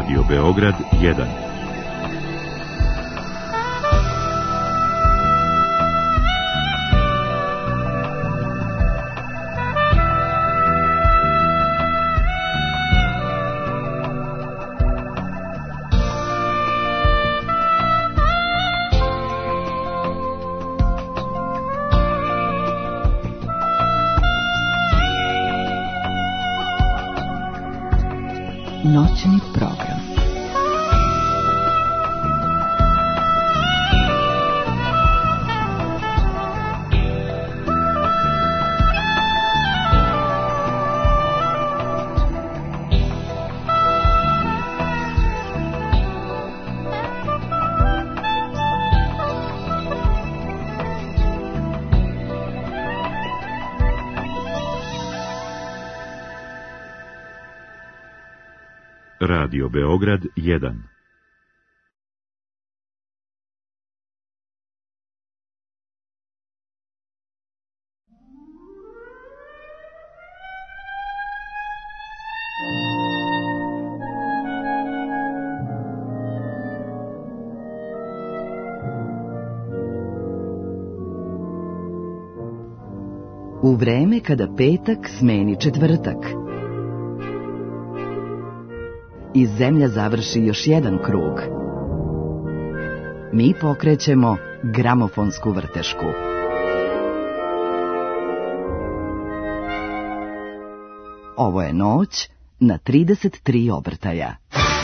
Radio Beograd 1. Noćni program. Radio Beograd 1. U vreme kada petak smeni četvrtak i zemlja završi još jedan krug, mi pokrećemo gramofonsku vrtešku. Ovo je noć na 33 obrtaja.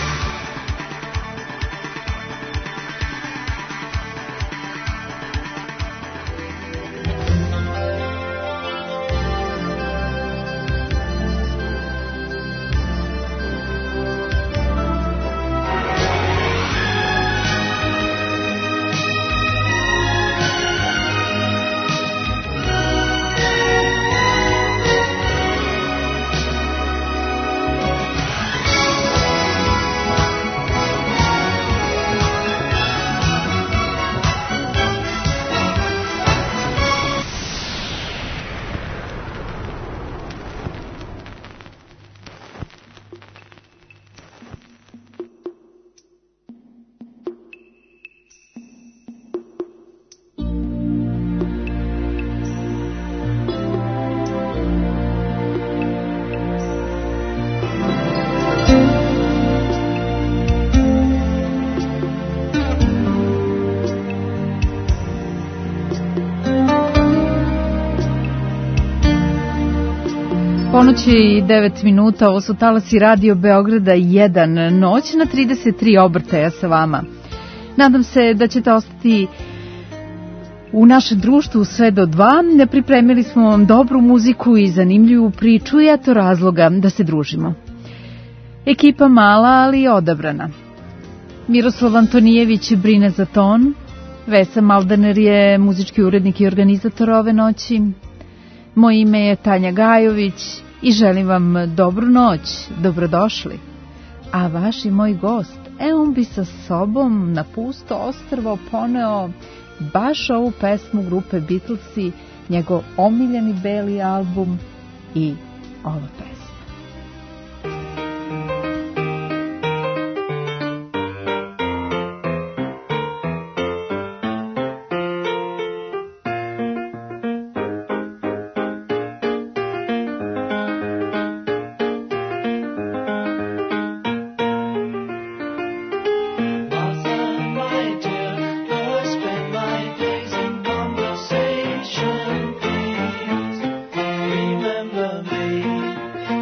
Ponoć i 9 minuta, ovo su talasi Radio Beograda 1, noć na 33 obrtaja sa vama. Nadam se da ćete ostati u našem društvu sve do 2. Pripremili smo vam dobru muziku i zanimljivu priču i eto razloga da se družimo. Ekipa mala, ali odabrana. Miroslav Antonijević brine za ton, Vesa Maldaner je muzički urednik i organizator ove noći. Moje ime je Tanja Gajović i želim vam dobru noć, dobrodošli. A vaš i moj gost, on bi sa sobom na pusto ostrvo poneo baš ovu pesmu grupe Beatlesi, njegov omiljeni beli album i ova pesma. Remember me.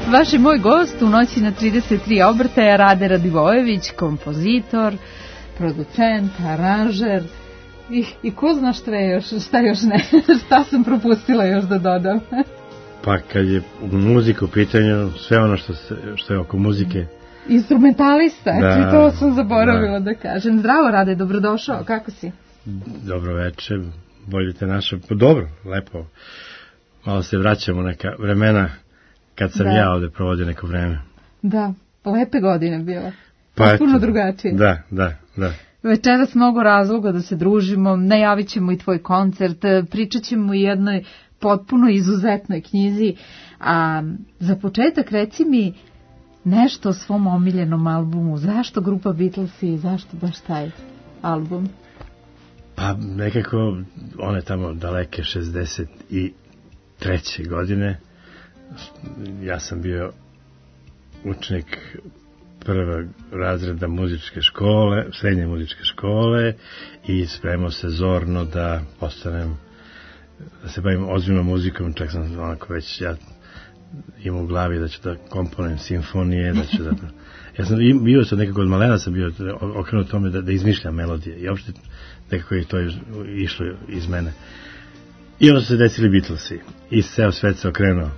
Vaš i moj gost u noći na 33 obrtaja Rade Radivojević, kompozitor, producent, aranžer i ko zna šta još ne, šta sam propustila još da dodam. Pa kad je muzika u pitanju, sve ono što je oko muzike. Instrumentalista, da, to sam zaboravila da kažem. Zdravo Rade, dobrodošao, kako si? Dobro večer, bolje te našao. Dobro, lepo. Malo se vraćamo neka vremena kad sam ja ovde provodio neko vreme. Da, lepe godine bila. Pa puno drugačije. Da. Večeras mnogo razloga da se družimo, najavit ćemo i tvoj koncert, pričat ćemo i jednoj potpuno izuzetnoj knjizi, a za početak reci mi nešto o svom omiljenom albumu. Zašto grupa Beatles i zašto baš taj album? Pa nekako one tamo daleke 63. godine. Ja sam bio učenik prvog razreda muzičke škole, srednje muzičke škole i spremao se zorno da postanem, da se bavim ozbiljnom muzikom, čak sam onako već ja imao u glavi da ću da komponujem simfonije, da ću da... Ja sam bio sad nekako od malena sam bio okrenut tome da izmišljam melodije i uopšte nekako je to išlo iz mene. I onda su se desili Beatlesi i ceo svet se okrenuo.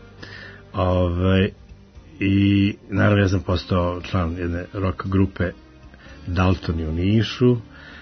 I naravno ja sam postao član jedne rock grupe Daltoni u Nišu.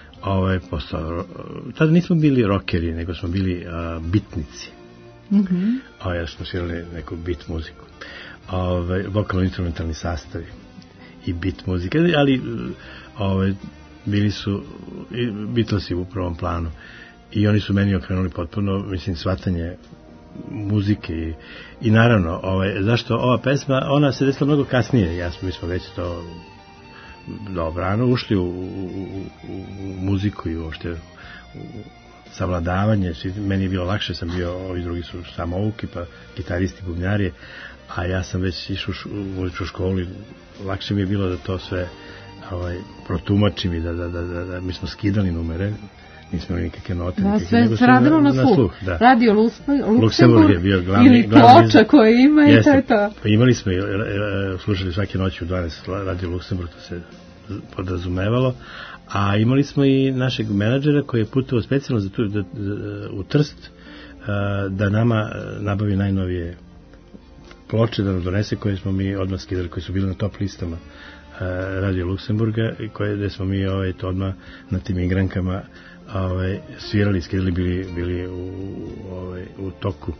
Tada nismo bili rockeri, nego smo bili bitnici. Jer smo svirali neku beat muziku. Vokalno-instrumentalni sastavi i beat muzike, ali bili su Beatlesi u prvom planu i oni su meni okrenuli potpuno, mislim, shvatanje muzike i naravno, zašto ova pesma, ona se desila mnogo kasnije, mi smo već to dobrano ušli u muziku i uopšte u savladavanje, meni je bilo lakše, sam bio, ovi drugi su samouki, pa gitaristi, bubnjari, a ja sam već išao u muzičku školu i lakše mi je bilo da to sve protumačim i da mi smo skidali numere, nismo imali nikakve note. Da, sve se radilo na sluh. Radio Luksemburg je bio ili ploča koje ima i to je to. Pa imali smo, slušali svake noći u 12 Radio Luksemburg, to se podrazumevalo, a imali smo i našeg menadžera koji je putovao specijalno za tu, u Trst da nama nabavi najnovije ploče, da nam donese, koje smo mi odmah skidali, koji su bili na top listama Radio Luksemburga i gde smo mi to odmah na tim igrankama svirali, skidali, bili u toku.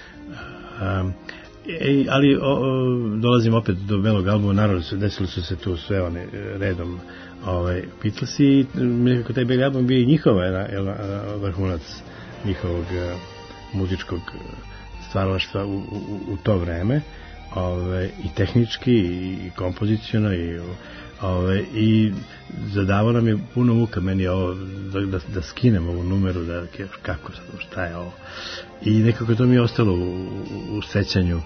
Ali dolazim opet do belog albuma, naravno desili su se tu sve one redom Beatlesi i nekako taj beli album bio i njihova vrhunac njihovog muzičkog stvaralaštva u to vreme, i tehnički i kompozicijono i zadavao nam je puno muka meni ovo da skinem ovu numeru, kako, šta je ovo, i nekako to mi je ostalo u sećanju.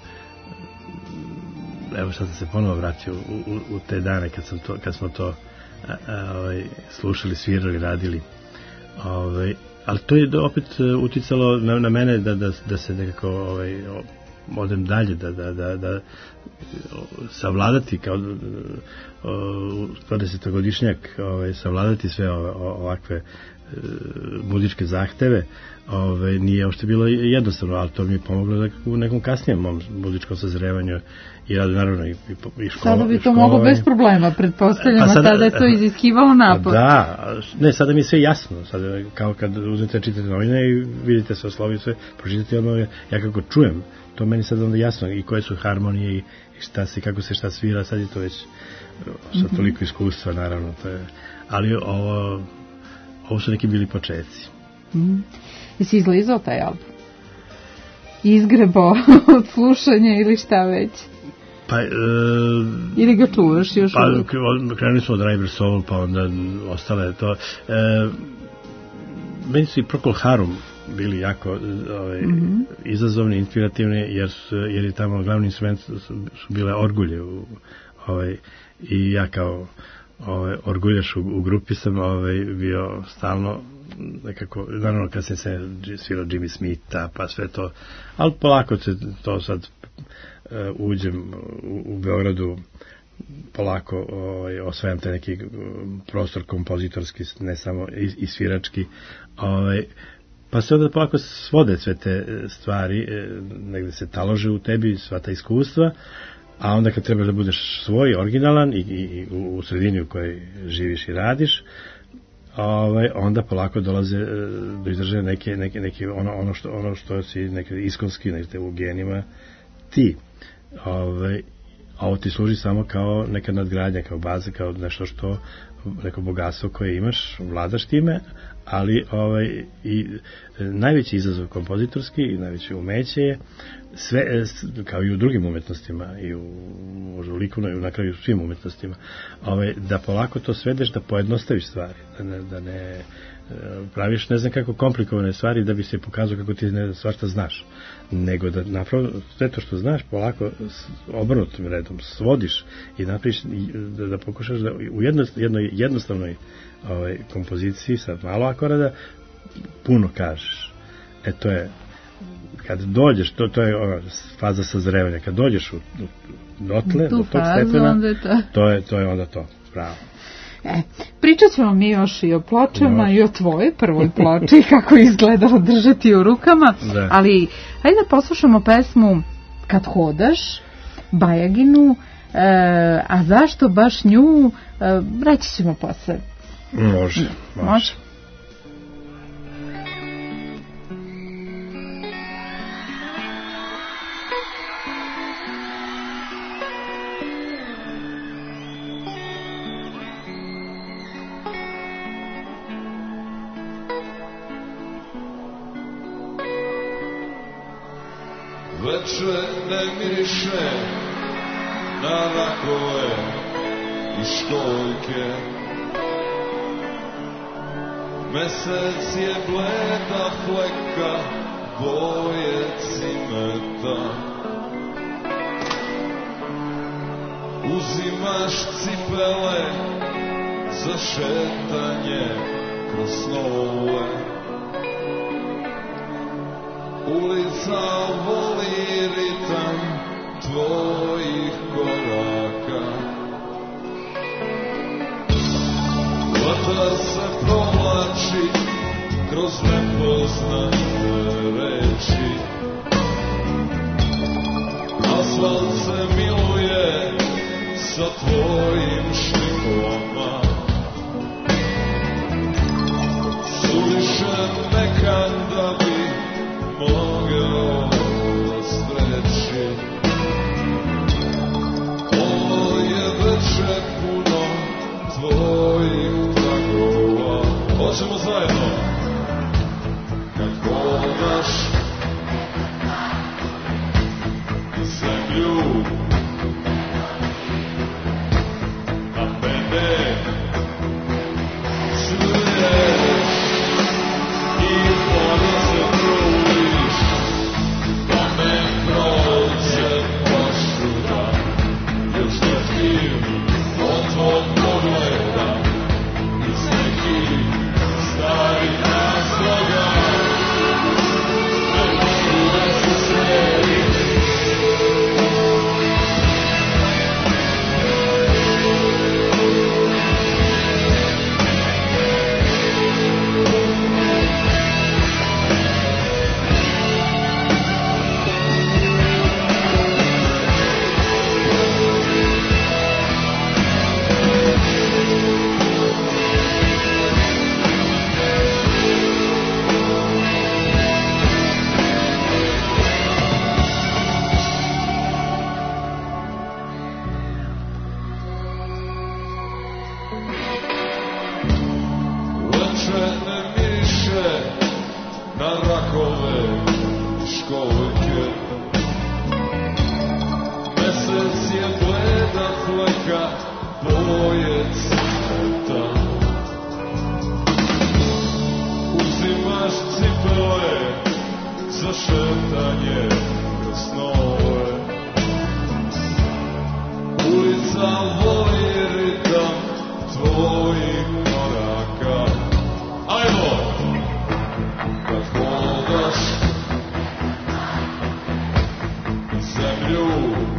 Evo sad sam se ponovo vratio u te dane kad smo to slušali, svirali, radili, ali to je opet uticalo na mene da se nekako odem dalje, da savladati kao 20-godišnjak, savladati sve ovakve muzičke zahteve, nije uopšte bilo jednostavno, ali to mi je pomoglo u nekom kasnijem mom muzičkom sazrevanju i radu, naravno, i škola. Sada bi to moglo bez problema, pretpostavljamo, tada je to iziskivalo napor. Da, ne, sada mi je sve jasno, sada, kao kad uzmete, čitate novine i vidite sve oslovi, sve pročitate, ja kako čujem, to meni sad onda jasno, i koje su harmonije i kako se šta svira, sad je to već sa toliko iskustva, naravno, ali ovo su neki bili početci. Jesi izlizao taj album? Izgrebao od slušanja ili šta već? Ili ga čuvaš još uvijek? Krenuli smo od River Soul, pa onda ostale to. Meni su i Procol Harum bili jako izazovni, inspirativni, jer je tamo glavni instrument su bile orgulje i ja kao orguljaš u grupi sam bio stalno nekako, naravno kad sam se svirao Jimmy Smitha pa sve to, ali polako se to sad uđem u Beogradu, polako osvajam te neki prostor kompozitorski, ne samo i svirački, pa se onda polako svode sve te stvari, negde se talože u tebi, sva ta iskustva, a onda kad trebaš da budeš svoj, originalan i u sredini u kojoj živiš i radiš, onda polako dolaze do izražaja neke ono što si neke iskonski, negde u genima ti. A ovo ti služi samo kao neka nadgradnja, kao baza, kao nešto što, neko bogatstvo koje imaš, vladaš time, ali i najveći izazov kompozitorski i najveće umeće je sve, kao i u drugim umetnostima, i možda u likovnoj, i na kraju u svim umetnostima, da polako to svedeš, da pojednostaviš stvari, da ne praviš ne znam kako komplikovane stvari da bi se pokazao kako ti svašta znaš, nego da napravo sve to što znaš polako obrnutim redom svodiš i napraviš, da pokušaš da u jednoj jednostavnoj kompoziciji sa malo akorada puno kažeš. To je kad dođeš, to je faza sazrevanja, kad dođeš dotle, do tog stepena, to je onda to, pravo. Pričat ćemo mi još i o pločama i o tvojoj prvoj ploči, kako je izgledalo držati u rukama, ali hajde da poslušamo pesmu Kad hodaš, Bajaginu, a zašto baš nju, reći ćemo posle. Može. Veče ne miriše na rakove i školjke, mesec je bleda fleka boje cimeta. Uzimaš cipele za šetanje kroz snove, ulica voli ritam tvojih koraka. Vatra se provlači kroz nepoznate reči, asfalt se miluje sa tvojim štiklama. Suviše nekad da bi mogao da sreći. Ovo je veče puno tvojih tragova. Hoćemo zajedno. Kad hodaš zemlju, a mene čuješ i pono se trudiš da me prođe pošuda, jer štetim od tvog pogleda iz nekih starih razloga. Ne čuje se smeri, zemlju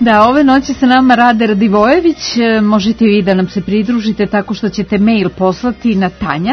Da, ove noći sa nama Rade Radivojević. Možete vi da nam se pridružite tako što ćete mail poslati na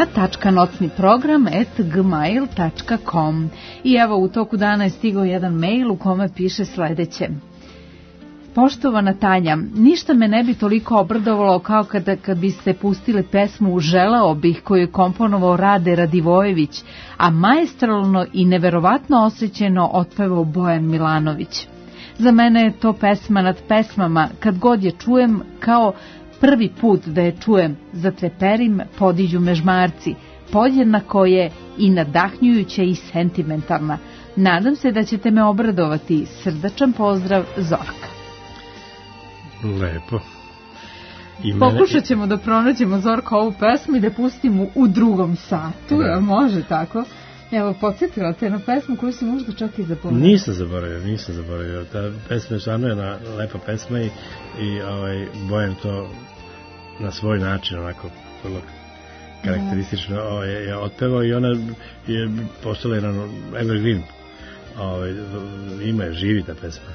tanja.nocniprogram@gmail.com. I evo, u toku dana je stigao jedan mail u kome piše sledeće. Poštovana Tanja, ništa me ne bi toliko obradovalo kao kad biste pustile pesmu Želeo bih koju je komponovao Rade Radivojević, a maestralno i neverovatno osjećeno otpevao Bojan Milanović. Za mene je to pesma nad pesmama, kad god je čujem kao prvi put da je čujem, zatreperim, podiđu me žmarci, podjednako je i nadahnjujuća i sentimentalna. Nadam se da ćete me obradovati. Srdačan pozdrav, Zorka. Lepo. Pokušat ćemo da pronađemo, Zorka, ovu pesmu i da pustimo u drugom satu, jel može tako? Evo, podsjetila te na pesmu koju si možda čak i zaboravio. Nisam zaboravio. Ta pesma je stvarno jedna lepa pesma i Bojan to na svoj način, onako, vrlo karakteristično je otpevao i ona je postala jedan evergreen. Ima je, živi ta pesma.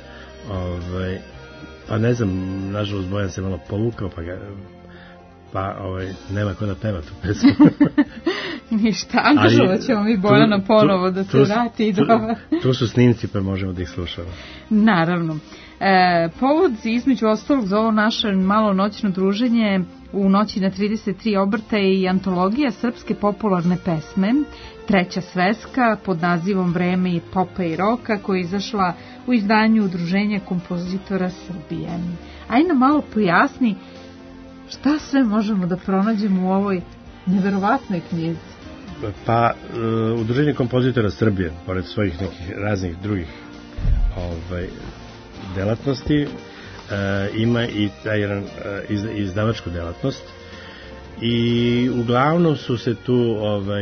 Pa ne znam, nažalost Bojan se malo povukao, pa nema ko da peva tu pesmu. Ništa, angažovat ćemo mi Bojana ponovo da se vrati i da... Tu su snimci, pa možemo da ih slušamo. Naravno. Povod između ostalog za ovo naše malo noćno druženje u noći na 33 obrta i antologija srpske popularne pesme, treća sveska pod nazivom Vreme i popa i roka, koja je izašla u izdanju Udruženja kompozitora Srbije. Ajde nam malo pojasni šta sve možemo da pronađemo u ovoj neverovatnoj knjizi. Pa, Udruženje kompozitora Srbije, pored svojih nekih raznih drugih delatnosti, ima i taj jedan izdavačku delatnost i uglavnom su se tu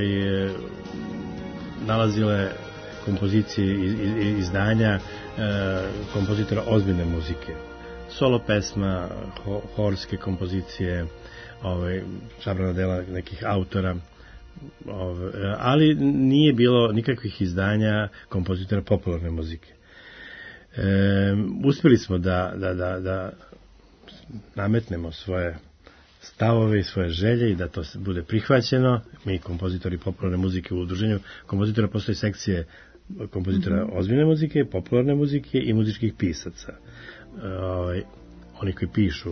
nalazile kompozicije izdanja kompozitora ozbiljne muzike, solo pesma, horske kompozicije, sabrana dela nekih autora, ali nije bilo nikakvih izdanja kompozitora popularne muzike. Uspjeli smo da nametnemo svoje stavove i svoje želje i da to bude prihvaćeno. Mi, kompozitori popularne muzike u udruženju kompozitora, postoje sekcije kompozitora ozbiljne muzike, popularne muzike i muzičkih pisaca. Oni koji pišu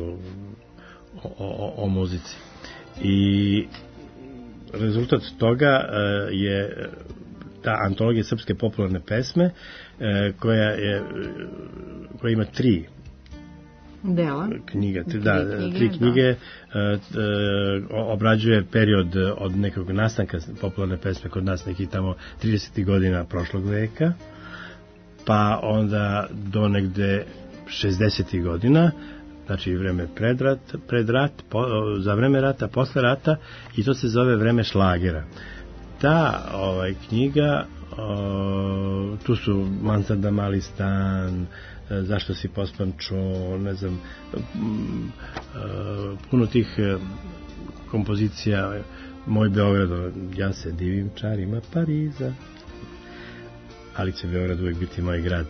o muzici. I rezultat toga je ta antologija srpske popularne pesme koja ima 3 dela knjige, tri knjige. Obrađuje period od nekog nastanka popularne pesme kod nas, neki tamo 30. godina prošlog veka, pa onda do negde 60. godina, znači vreme pred rat, za vreme rata, posle rata, i to se zove vreme šlagera. Ta knjiga, tu su Mansarda, Mali stan, Zašto si pospančo, ne znam, puno tih kompozicija, Moj Beograd, Ja se divim čarima Pariza, ali će Beograd uvijek biti moj grad.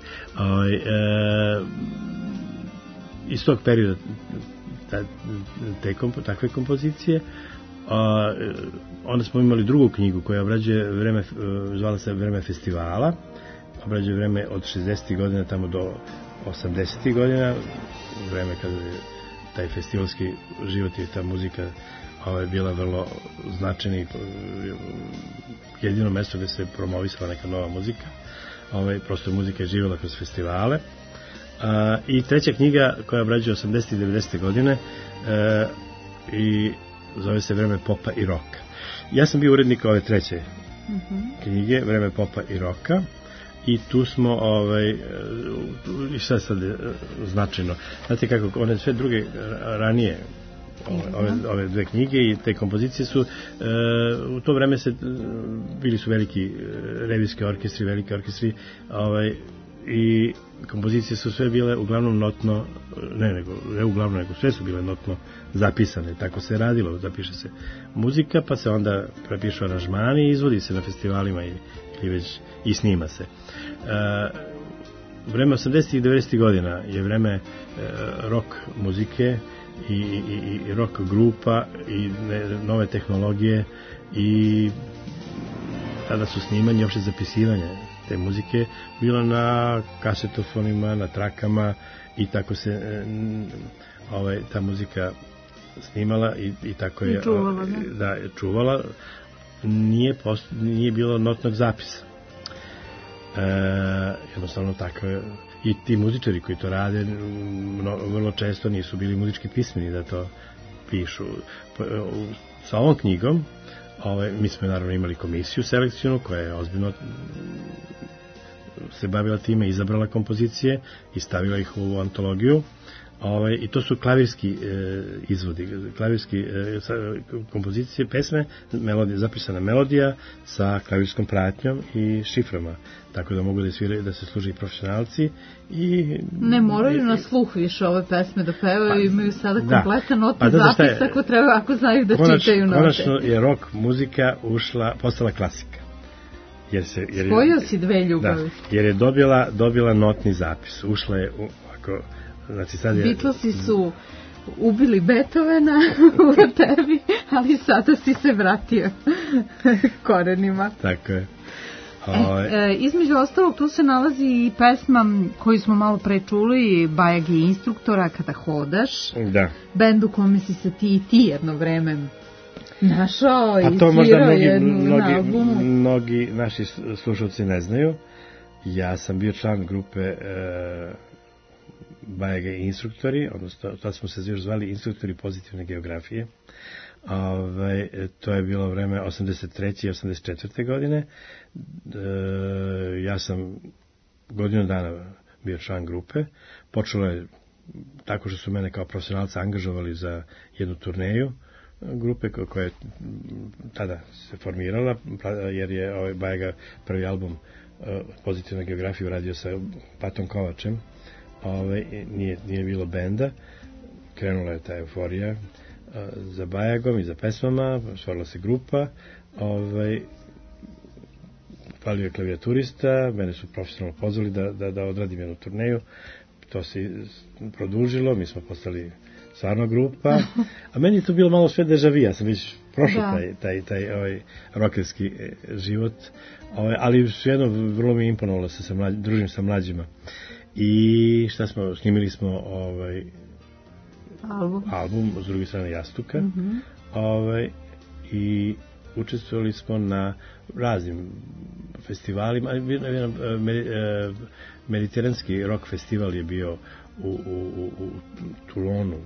Iz tog perioda takve kompozicije. Onda smo imali drugu knjigu koja obrađuje vreme, zvala se Vreme festivala, obrađuje vreme od 60. godina tamo do 80. godina, vreme kada je taj festivalski život i ta muzika bila vrlo značajna i jedino mesto gde se promovisala neka nova muzika. Prosto muzika je živjela kroz festivale. I treća knjiga koja obrađuje 80. i 90. godine i zove se Vreme popa i roka. Ja sam bio urednik ove treće knjige, Vreme popa i roka, i tu smo i šta sad je značajno, znate kako one sve druge ranije ove dve knjige i te kompozicije su u to vreme bili su veliki revijski orkestri, veliki orkestri, i kompozicije su sve bile uglavnom notno, ne uglavnom, nego sve su bile notno zapisane, tako se radilo, zapiše se muzika, pa se onda prepišu aranžmani i izvodi se na festivalima ili već i snima se. vreme 80. i 90. godina je vreme rock muzike i rock grupa i nove tehnologije i tada su snimanje, uopšte zapisivanje te muzike bilo na kasetofonima, na trakama i tako se ta muzika snimala i tako je čuvala. Nije bilo notnog zapisa. Jednostavno tako je. I ti muzičari koji to rade vrlo često nisu bili muzički pismeni da to pišu. Sa ovom knjigom mi smo naravno imali komisiju selekcijonu koja je ozbiljno se bavila time, izabrala kompozicije i stavila ih u antologiju. I to su klavirski izvodi, klavirski kompozicije, pesme, zapisana melodija sa klavirskom pratnjom i šiframa, tako da mogu da sviraju, da se služe i profesionalci. Ne moraju na sluh više ove pesme da pevaju, imaju sada kompletan notni zapis ako znaju da čitaju note. Konačno je rock muzika postala klasika. Spojio si dve ljubavi. Jer je dobila notni zapis, ušla je ovako. Beatlesi su ubili Beethovena u tebi, ali sada si se vratio korenima. Tako je. Između ostalog tu se nalazi i pesma koju smo malo pre čuli, Bajagi instruktora, Kada hodaš. Da. Bend u kome si se ti jedno vreme našao i to svirao jednu na albumu. Mnogi naši slušalci ne znaju. Ja sam bio član grupe Bajage instruktori, odnosno tad smo se još zvali instruktori pozitivne geografije. To je bilo vreme 83. i 84. godine. Ja sam godinu dana bio član grupe. Počelo je tako što su mene kao profesionalca angažovali za jednu turneju grupe koja je tada se formirala, jer je Bajaga prvi album Pozitivna geografija uradio sa Patom Kovačem. Nije bilo benda, krenula je ta euforija za Bajagom i za pesmama, stvorila se grupa, falio je klavijaturista, mene su profesionalno pozvali da odradim jednu turneju, to se produžilo, mi smo postali stvarno grupa, a meni je to bilo malo sve deja vu, ja sam već prošao taj rokerski život, ali svejedno vrlo mi je imponovalo se družim sa mlađima. I šta smo, snimili smo album s druge strane Jastuka, i učestvovali smo na raznim festivalima. Mediteranski rock festival je bio u Toulonu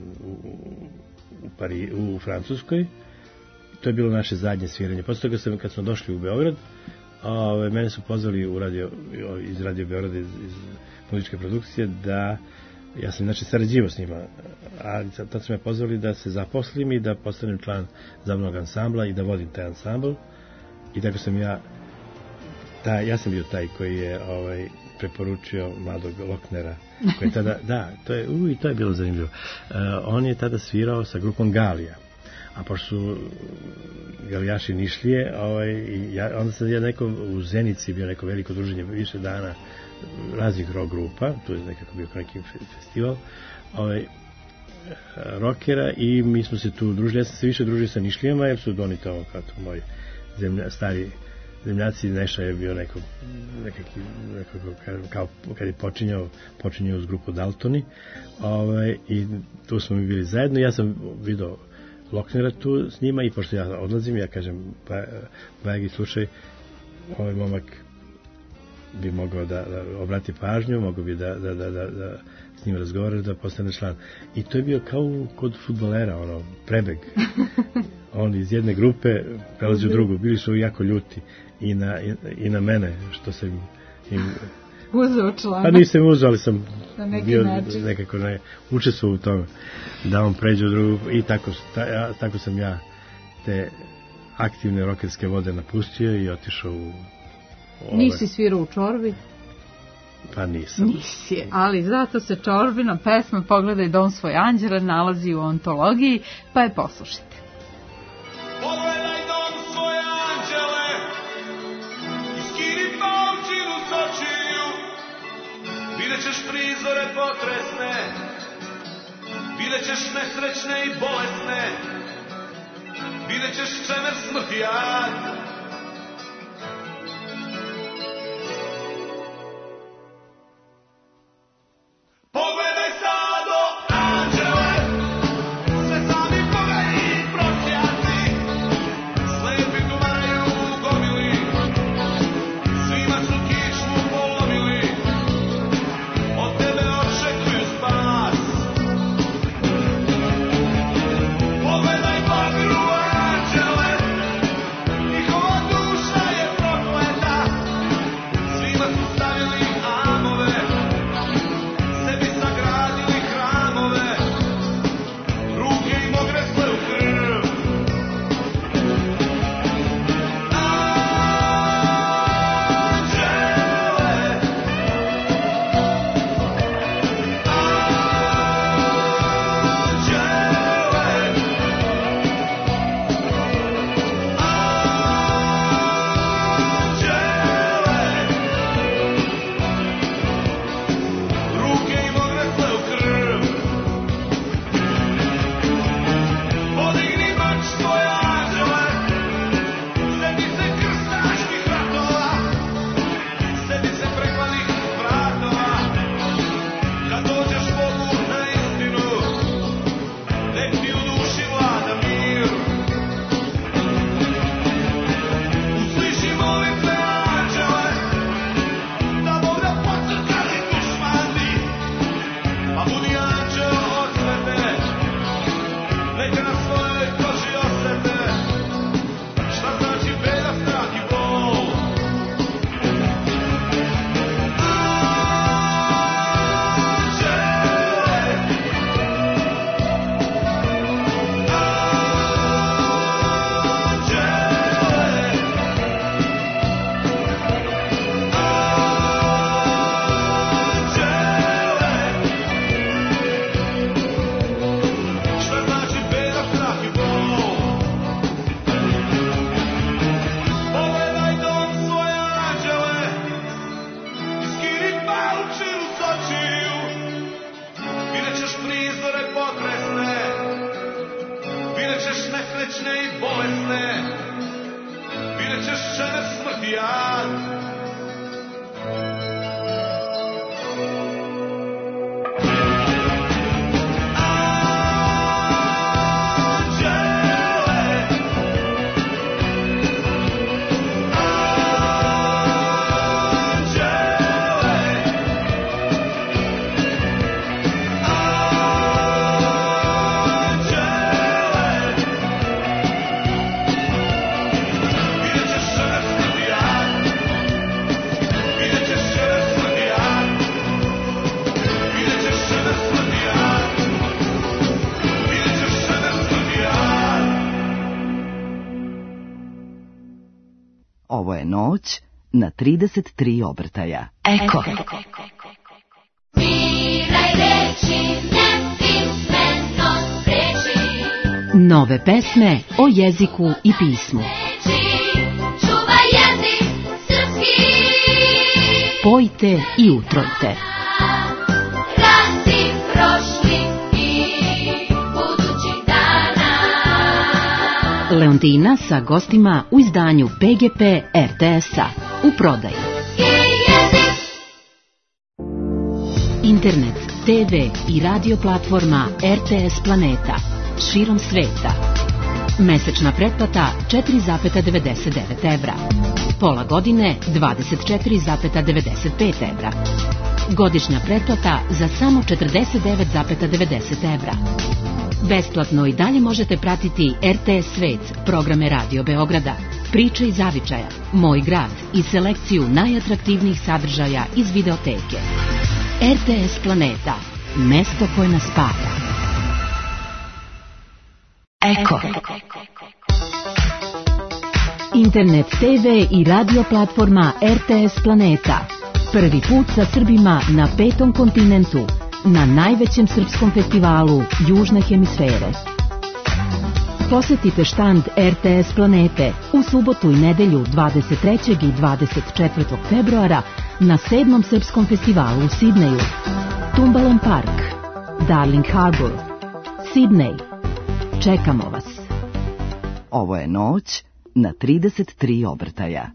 u Francuskoj. To je bilo naše zadnje sviranje. Posle toga kad smo došli u Beograd, mene su pozvali iz Radio Beograda, iz muzičke produkcije, da ja sam inače sarađivao s njima, ali tad su me pozvali da se zaposlim i da postanem član zabavnog ansambla i da vodim taj ansambl. I tako sam ja sam bio taj koji je preporučio mladog Loknera, koji tada, to je bilo zanimljivo. On je tada svirao sa grupom Galija, a pošto su Galijaši Nišlije, onda sam ja u Zenici bio neko veliko druženje više dana raznih rock grupa, tu je nekako bio neki festival rockera, i mi smo se tu družili. Ja sam se više družio sa Nišlijama, jer su oni tamo kao moji stari zemljaci. Neša je bio nekako kao kad je počinjao uz grupu Daltoni, i tu smo mi bili zajedno. Ja sam vidio Loknera tu s njima, i pošto ja odlazim, ja kažem Bajagi, slušaj, ovaj momak bi mogao da obrati pažnju, mogao bi da s njim razgovara, da postane član. I to je bio kao kod fudbalera, prebeg. On iz jedne grupe prelazi u drugu. Bili su jako ljuti i na mene, što sam im uzeo člana. Pa nisam uzeo, ali sam bio nekako učestvovao u tome da on pređe u drugu, i tako sam ja te aktivne rokerske vode napustio i otišao u Nisi svirao u Čorbi? Pa nisam. Nisi, ali zato se Čorbina pesma Pogledaj dom svoj anđela nalazi u antologiji, pa je poslušajte. Pogledaj dom svoje anđele, iskini pamćinu sočiju, vidjet ćeš prizore potresne, vidjet ćeš nesrećne i bolesne, vidjet ćeš čemer smrti jad. Pogledaj stado anđele, sve sami pogledaj i prosjaci, slepi tumaraju u gomili, svima su kičmu polomili, od tebe očekuju spas. Pogledaj bagru anđele, njihova duša je prokleta, svima su stavili amove, sebi sagradili hramove, ruke im ogresle u krv. Ruke im ogresle u krv. Podigni mač svoj anđele, seti se krstaških ratova, seti se prekladnih vratova, kad dođeš Bogu na istinu, nek ti u duši vlada mir. Usliši molitve anđele, da Bog da pocrkali dušmani, a budi anđel osvete, neka na svojoj koži osete šta znači beda, strah i bol. Šta znači beda, strah i bol? Pogledaj dom svoje anđele, skini paučinu s očiju, vidjet ćeš prizore potresne, vidjet ćeš nesrećne i bolesne, vidjet ćeš čemer smrti jad. Vidjet ćeš čemer smrti jad. Vidjet ćeš čemer smrti jad. Vidjet ćeš čemer smrti jad. Vidjet ćeš čemer smrti jad. Ovo je noć na 33 obrtaja. Eko. Biraj reči, nepismeno reči, Nove pesme o jeziku i pismu. reči, čuvaj jezik srpski. Pojte i utrojte. Razi prošli i budućih dana. Leontina sa gostima u izdanju PGP RTS-a. U prodaji. I jezik Internet, TV i radio platforma RTS Planeta. Širom sveta. Mesečna pretplata 4,99 evra. Pola godine 24,95 evra. Godišnja pretplata za samo 49,90 evra. Besplatno i dalje možete pratiti RTS Svet, programe Radio Beograda, Priče iz Zavičaja, Moj grad i selekciju najatraktivnijih sadržaja iz videoteke. RTS Planeta, mesto koje nas spaja. Eko. Internet, TV i radio platforma RTS Planeta. Prvi put sa Srbima na 5. kontinentu, na najvećem srpskom festivalu Južne hemisfere. Posetite štand RTS Planete u subotu i nedelju 23. i 24. februara na 7. srpskom festivalu u Sidneju. Tumbalom Park, Darling Harbour, Sidney. Čekamo vas. Ovo je noć na 33 obrtaja.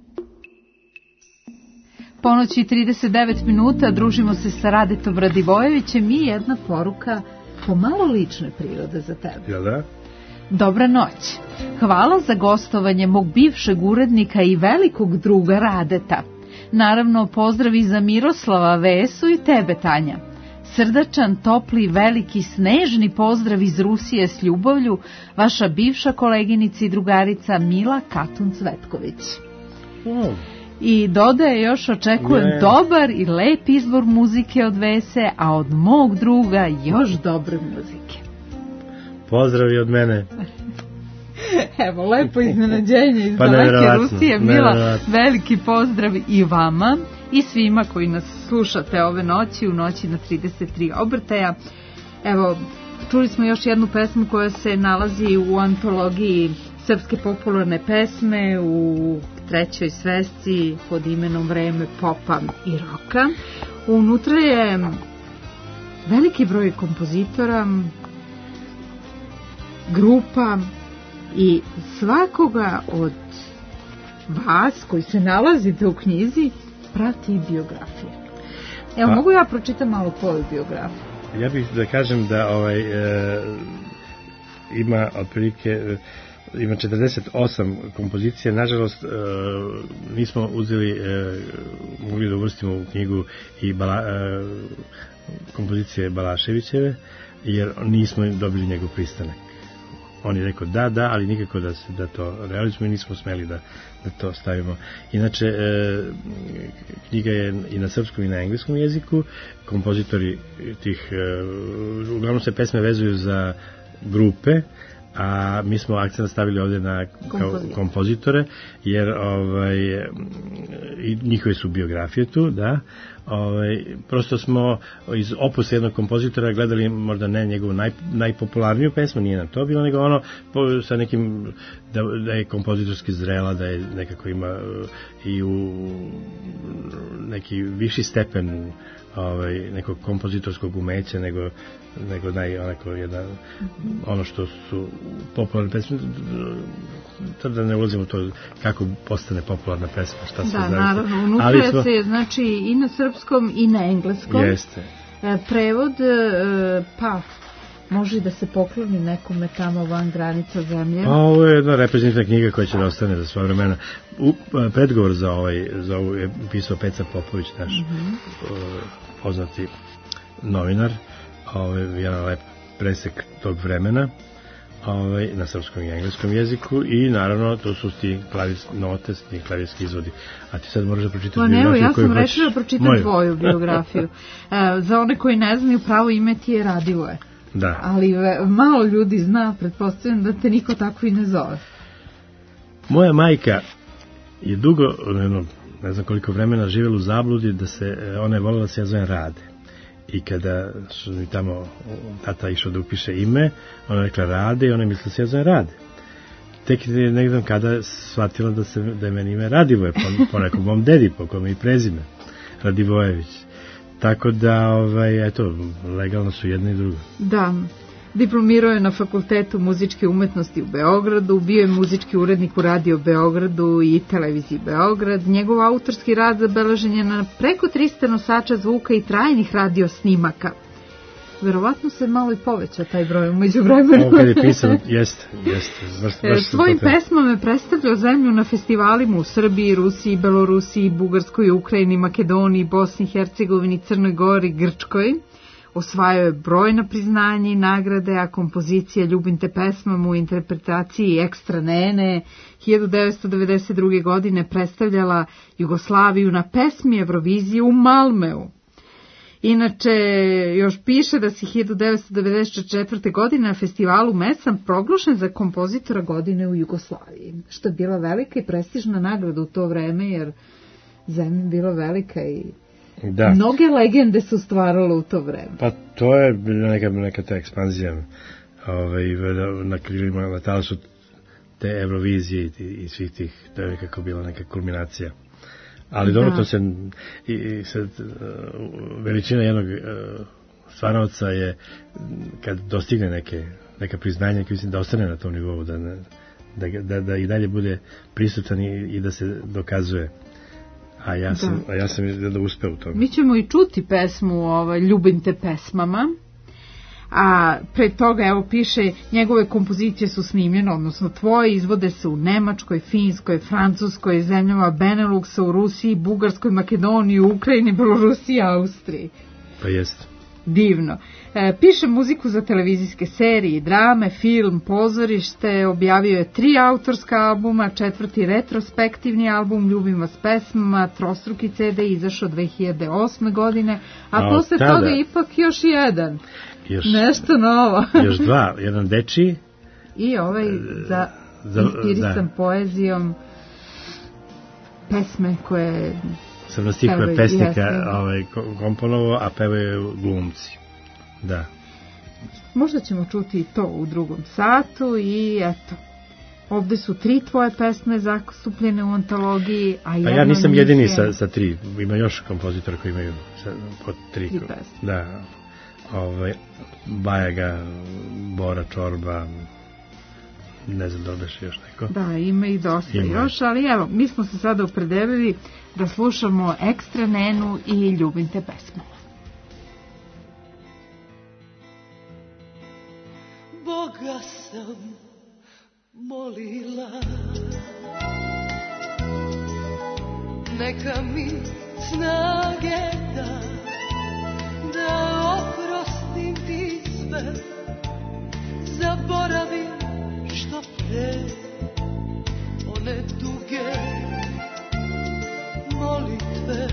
Ponoć i 39 minuta, družimo se sa Radetom Radivojevićem i jedna poruka pomalo lične prirode za tebe. Jel da? Dobra noć. Hvala za gostovanje mog bivšeg urednika i velikog druga Radeta. Naravno, pozdrav i za Miroslava, Vesu i tebe, Tanja. Srdačan, topli, veliki, snežni pozdrav iz Rusije s ljubavlju, vaša bivša koleginica i drugarica Mila Katun-Cvetković. I dodaje još, očekujem dobar i lep izbor muzike od Vese, a od mog druga još dobre muzike. Pozdravi od mene. Evo, lepo iznenađenje iz daleke Rusije. Mila, veliki pozdrav i vama i svima koji nas slušate ove noći, u noći na 33 obrtaja. Evo, čuli smo još jednu pesmu koja se nalazi u antologiji srpske popularne pesme u 3. svesci pod imenom Vreme popa i roka. Unutra je veliki broj kompozitora, grupa i svakoga od vas koji se nalazite u knjizi prati i biografija. Evo, mogu ja pročitam malo tvoju biografiju? Ja bih da kažem da ima otprilike ima 48 kompozicija. Nažalost, nismo uzeli, mogli da uvrstimo u knjigu i kompozicije Balaševićeve, jer nismo dobili njegov pristanak. On je rekao da, ali nikako da to realizujemo i nismo smeli da to stavimo. Inače, knjiga je i na srpskom i na engleskom jeziku. Kompozitori tih, uglavnom se pesme vezuju za grupe, a mi smo akcent stavili ovdje na kompozitore, jer i njihove su biografije tu, da. Prosto smo iz opusa jednog kompozitora gledali možda ne njegovu najpopularniju pesmu, nije nam to bilo, nego ono sa nekim da je kompozitorski zrela, da je nekako ima i u neki viši stepen nekog kompozitorskog umeća nego ono što su popularne pesme, da ne ulazimo u to kako postane popularna pesma, šta se da, naravno, unutra se znači i na srpskom i na engleskom. Jeste. Prevod, pa može da se pokloni nekome tamo van granica zemlje. Ovo je jedna reprezentativna knjiga koja će da ostane za sva vremena. Predgovor za ovu je pisao Peca Popović, naš poznati novinar. Jedan lep presek tog vremena na srpskom i engleskom jeziku i naravno to su ti note, ti klavirski izvodi. A ti sad moraš da pročitaš biografiju koju hoćeš. Ja sam rešila da pročitam tvoju biografiju. Za one koji ne znaju, pravo ime ti je Radivoje. Da. Ali malo ljudi zna, pretpostavljam da te niko tako i ne zove. Moja majka je dugo, ne znam koliko vremena, živjela u zabludi da ona je voljela da se ja zovem Rade. I kada su mi tamo tata išao da upiše ime, ona je rekla Rade i ona je mislila da se ja zovem Rade. Tek je negdje kada shvatila da je meni ime Radivoje, po nekom mom dedi, po kome i prezime, Radivojević. Tako da, eto, legalno su jedno i drugo. Da, diplomirao je na Fakultetu muzičke umetnosti u Beogradu, bio je muzički urednik u Radio Beogradu i Televiziji Beograd. Njegov autorski rad zabeležen je na preko 300 nosača zvuka i trajnih radio snimaka. Verovatno se malo i poveća taj broj umeđu vremenu. Ovo kad je pisano, jeste. Svojim pesmama je predstavljao zemlju na festivalima u Srbiji, Rusiji, Belorusiji, Bugarskoj, Ukrajini, Makedoniji, Bosni, Hercegovini, Crnoj Gori, Grčkoj. Osvajao je brojna priznanja i nagrade, a kompozicija Ljubim te pesmam u interpretaciji Ekstra Nene 1992. godine predstavljala Jugoslaviju na pesmi Eurovizije u Malmeu. Inače, još piše da si 1994. godine na festivalu Mesan proglašen za kompozitora godine u Jugoslaviji, što je bila velika i prestižna nagrada u to vreme, jer zemlja je bila velika i da. Mnoge legende su stvarale u to vreme. Pa to je neka ta ekspanzija na krilima, letala su te Eurovizije i svih tih, to je nekako bila neka kulminacija. Ali dobro, to se i sad veličina jednog stvaralaca je kad dostigne neka priznanja, koji mislim da ostane na tom nivou, da i dalje bude prisutan i da se dokazuje. A ja sam da uspeo u tome. Mi ćemo i čuti pesmu Ljubim te pesmama, a pre toga evo piše njegove kompozicije su snimljene, odnosno tvoje izvode se u Nemačkoj, Finskoj, Francuskoj, zemljama Beneluxa, u Rusiji, Bugarskoj, Makedoniji, Ukrajini, Belorusiji i Austriji. Pa jest. Divno. Piše muziku za televizijske serije, drame, film, pozorište, objavio je 3 autorska albuma, 4. retrospektivni album Ljubim vas pesmama, trostruki CD izašao 2008. godine, a posle toga ipak još jedan. Nešto novo. Još 2, jedan dečiji i ovaj za inspirisan poezijom, pesme koje sam Stihove pesnika komponovao, a pevaju glumci. Da. Možda ćemo čuti i to u drugom satu i eto, ovde su 3 tvoje pesme zastupljene u antologiji, a pa ja nisam jedini sa 3, ima još kompozitora koji imaju po 3 pesme. Da. Bajaga, Bora Čorba, ne znam da odeš još neko. Da, ima i dosta još, ali evo, mi smo se sada opredelili da slušamo Ekstra Nenu i Ljubim te pesmama. Boga sam molila, neka mi snage da oprostim ti sve, zaboravim što pre one duge molitve.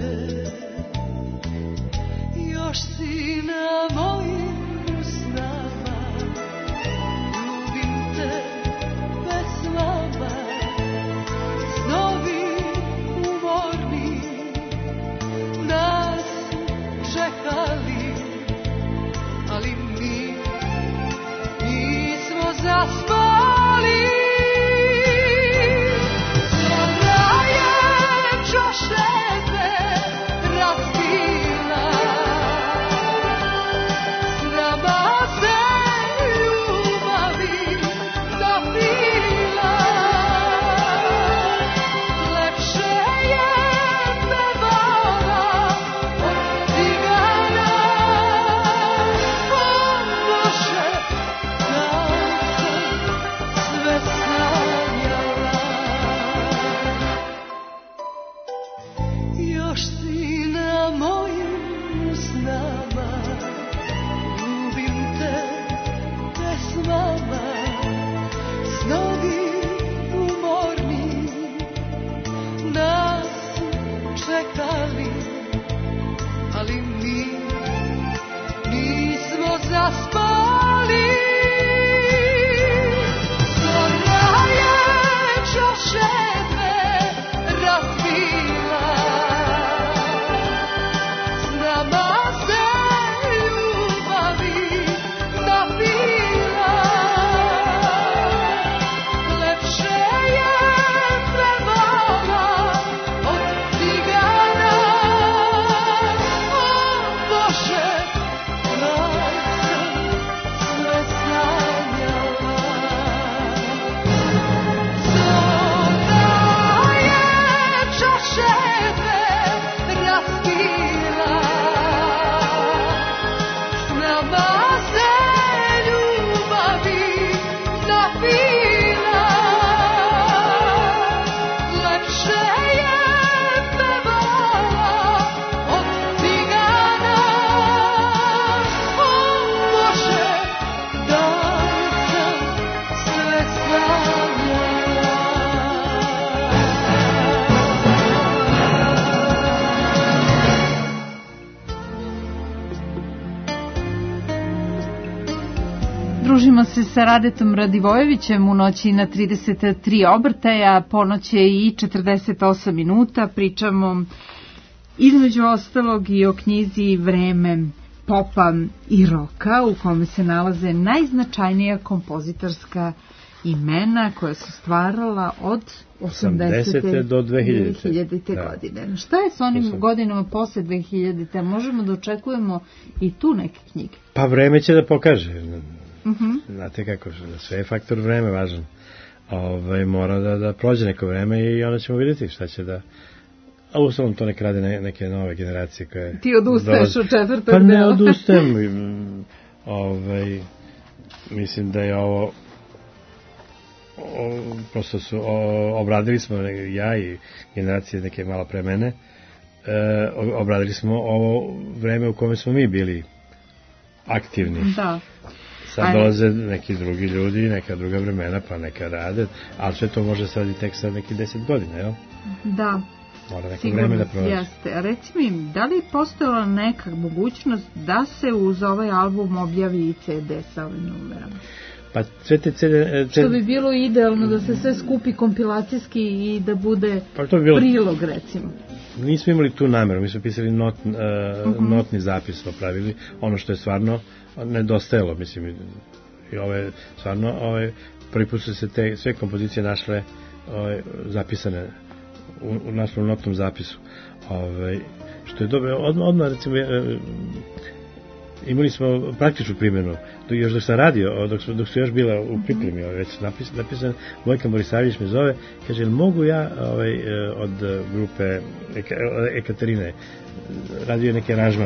Još si na mojim snama, ljubim te pesmama, snovi umorni nas čekali, ali mi nismo zaspali. Zora je čoševe razbila, s nama se ljubavi napila. Lepše je pevala od cigana. O Bože, sve sanjala. Još si na mojim snama, ljubim te pesmama, snovi umorni nas čekali, ali mi nismo zaspali. Zora je čoševe razbila, s nama se ljubavi napila. Lepše je pevala od cigana. O Bože, sve sanjala. Zora je čoševe razbila, s nama se ljubavi napila. Lepše je pevala od cigana. O Bože, da sam sve sanjala. Družimo se sa Radetom Radivojevićem u noći na 33 obrtaja, ponoć je i 48 minuta, pričamo između ostalog i o knjizi Vreme popa i roka, u kome se nalaze najznačajnija kompozitorska imena koja su stvarala od 80. do 2000. 2000. Da. godine. Šta je s onim godinama posle 2000. Možemo da očekujemo i tu neke knjige? Pa vreme će da pokaže. Znate kako, sve je faktor vreme važan. Mora da prođe neko vreme i onda ćemo vidjeti šta će da... A u osnovom to nek rade neke nove generacije koje... Ti odustaješ od četvrtog Pa ne dela. odustajem. Mislim da je ovo... prosto obradili smo, ja i generacije neke malo pre mene, obradili smo ovo vreme u kome smo mi bili aktivni. Da. Sad dolaze neki drugi ljudi, neka druga vremena, pa neka rade, ali sve to može se raditi tek sa neki 10 godina, jel? Da. Mora neko vreme da prođe. Jeste. A reci mi, da li je postojala neka mogućnost da se uz ovaj album objavi i CD sa ovim numerama? Pa sve te CD... Što bi bilo idealno da se sve skupi kompilacijski i da bude pa to bi bilo... prilog, recimo. Nismo imali tu nameru, mi smo pisali notni zapis, smo pravili, ono što je stvarno nedostajalo, mislim, i stvarno, prvi put su se te sve kompozicije našle zapisane u našem notnom zapisu, što je dobro, odmah recimo, imali smo praktičnu primjenu, još dok sam radio, dok su još bila u pripremi, već napisan, Vojka Borisavljević me zove, kaže, mogu ja od grupe Ekaterine, radio neki aranžman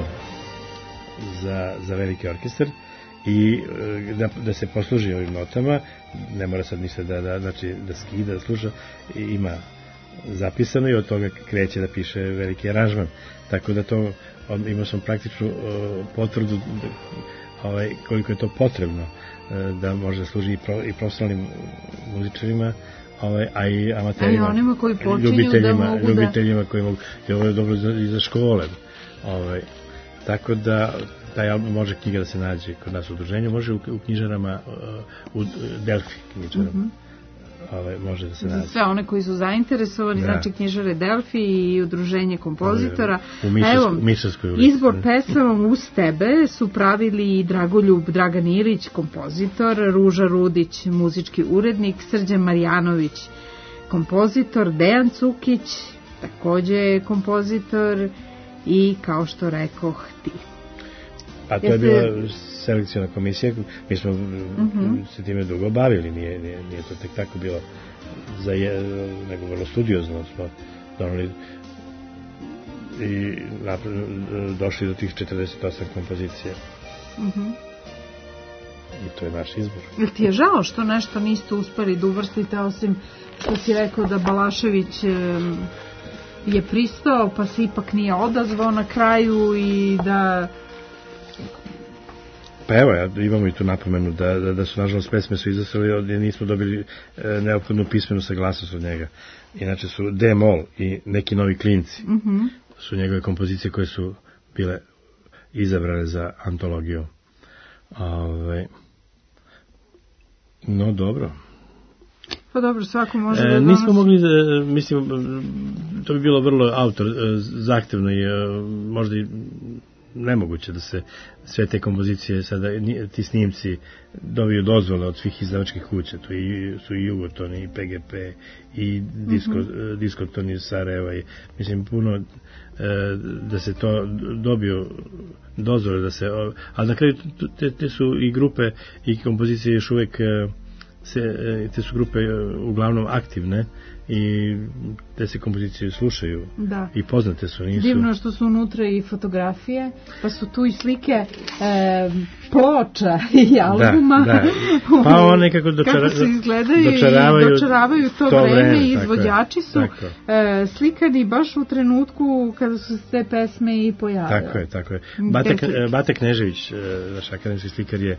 za veliki orkestar i da se posluži ovim notama, ne mora sad ništa da skida, da sluša, ima zapisano i od toga kreće da piše veliki aranžman, tako da to imao sam praktičnu potvrdu koliko je to potrebno da može da služi i profesionalnim muzičarima, a i amaterima, ljubiteljima koji mogu, i ovo je dobro i za škole, tako da taj album može knjiga da se nađe kod nas u udruženju, može u knjižarama, u Delfi knjižarama. Može da se nađe. Za sve one koji su zainteresovani, znači knjižare Delfi i udruženje kompozitora. U Mišarskoj ulici. Izbor pesama Uz tebe su pravili Dragoljub Dragan Ilić, kompozitor, Ruža Rudić, muzički urednik, Srđan Marjanović, kompozitor, Dejan Cukić, takođe kompozitor i, kao što rekoh, ti. A to je bila selekcijona komisija, mi smo se time dugo bavili, nije to tek tako bilo, nego vrlo studiozno smo donali i došli do tih 48 kompozicija. I to je naš izbor. Jel ti je žao što nešto niste uspeli da uvrstite, osim što si rekao da Balašević je pristao, pa se ipak nije odazvao na kraju i da... Pa evo, imamo i tu napomenu da su, nažalost, pesme su izaslali, jer nismo dobili neophodnu pismenu saglasnost od njega. Inače su D-mol i Neki novi klinci su njegove kompozicije koje su bile izabrane za antologiju. No, dobro. Pa dobro, svako može da donosi. Nismo mogli, mislim, to bi bilo vrlo zahtevno i možda i nemoguće da se sve te kompozicije, sada ti snimci dobiju dozvole od svih izdavačkih kuća, tu su i Jugoton i PGP i Diskoton iz Sarajeva i mislim puno da se to dobiju dozvole da se, ali na kraju te su i grupe i kompozicije još uvek te su grupe uglavnom aktivne i te se kompozicije slušaju i poznate su. Divno što su unutra i fotografije, pa su tu i slike ploča i albuma. Pa one kako dočaravaju to vreme i izvođači su slikani baš u trenutku kada su se te pesme i pojavile. Tako je. Bata Knežević, naš akademski slikar, je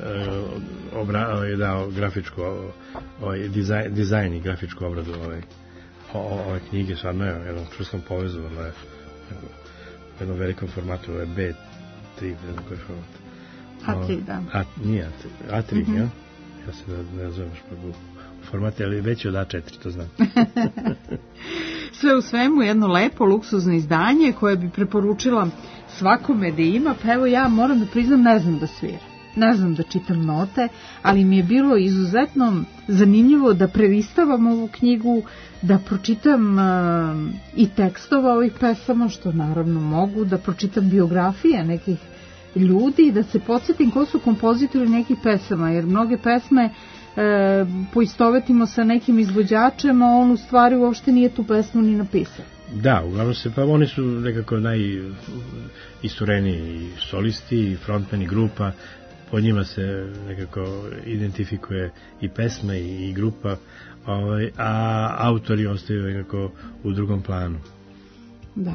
dao grafičku dizajn i grafičku obradu ove knjige, stvarno je jednom čvrstom povezu, u jednom velikom formatu, ovo je B3, ne znam koji format. A3, da. Nije A3, A3, ja? Ja se ne razumem u formate, ali veći od A4, to znam. Sve u svemu jedno lepo, luksuzno izdanje koje bi preporučila svakome da ima, pa evo ja moram da priznam, ne znam da sviram. ne znam da čitam note, ali mi je bilo izuzetno zanimljivo da prelistavam ovu knjigu, da pročitam i tekstova ovih pesama, što naravno mogu, da pročitam biografije nekih ljudi i da se podsjetim ko su kompozitori nekih pesama, jer mnoge pesme poistovetimo sa nekim izvođačem, a on u stvari uopšte nije tu pesmu ni napisao. Da, uglavnom pa oni su nekako najistureniji solisti i frontmeni grupa, po njima se nekako identifikuje i pesma i grupa, a autori ostaju nekako u drugom planu. Da.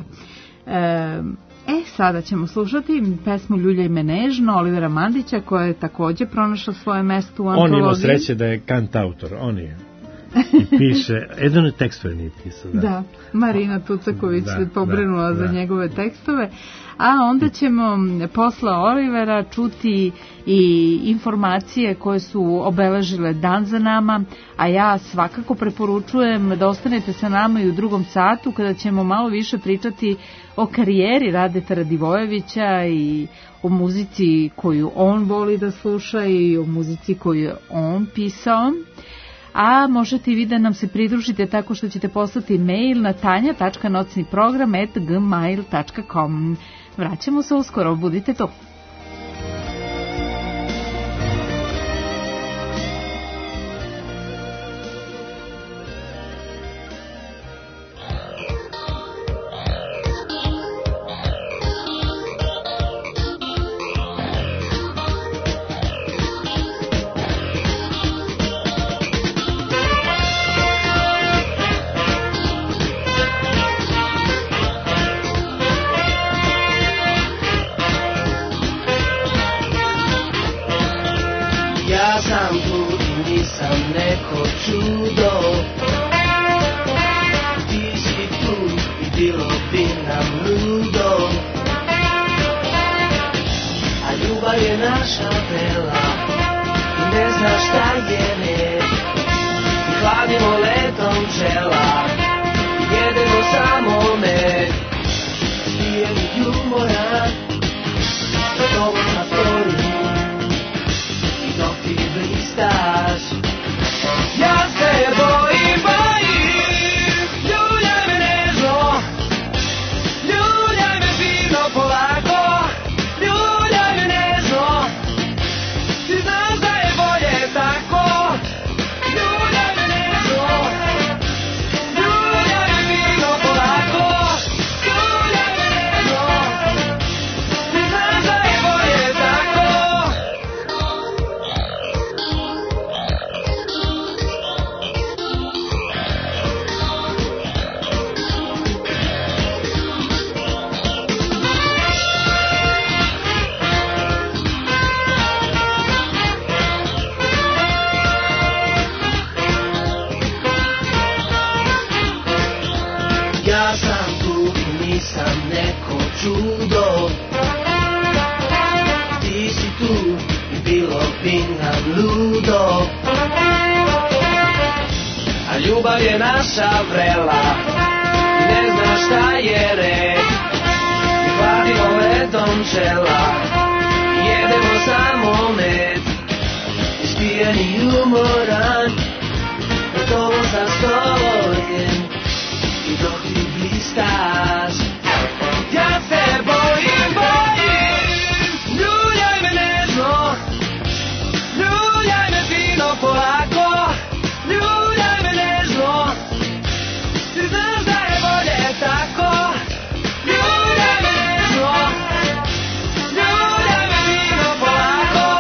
Sada ćemo slušati pesmu Ljuljaj me nežno Olivera Mandića, koja je takođe pronašla svoje mesto u antologiji. On ima sreće da je kantautor, on je i piše, jedan tekstove nije pisao. Da, Marina Tucaković se pobrinula za njegove tekstove, a onda ćemo posle Olivera čuti i informacije koje su obeležile dan za nama, a ja svakako preporučujem da ostanete sa nama i u drugom satu kada ćemo malo više pričati o karijeri Radeta Radivojevića i o muzici koju on voli da sluša i o muzici koju je on pisao. A možete i vi da nam se pridružite tako što ćete poslati mail na tanja.nocniprogram@gmail.com. Vraćamo se uskoro, budite tu.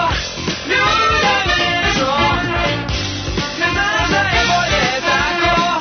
Tako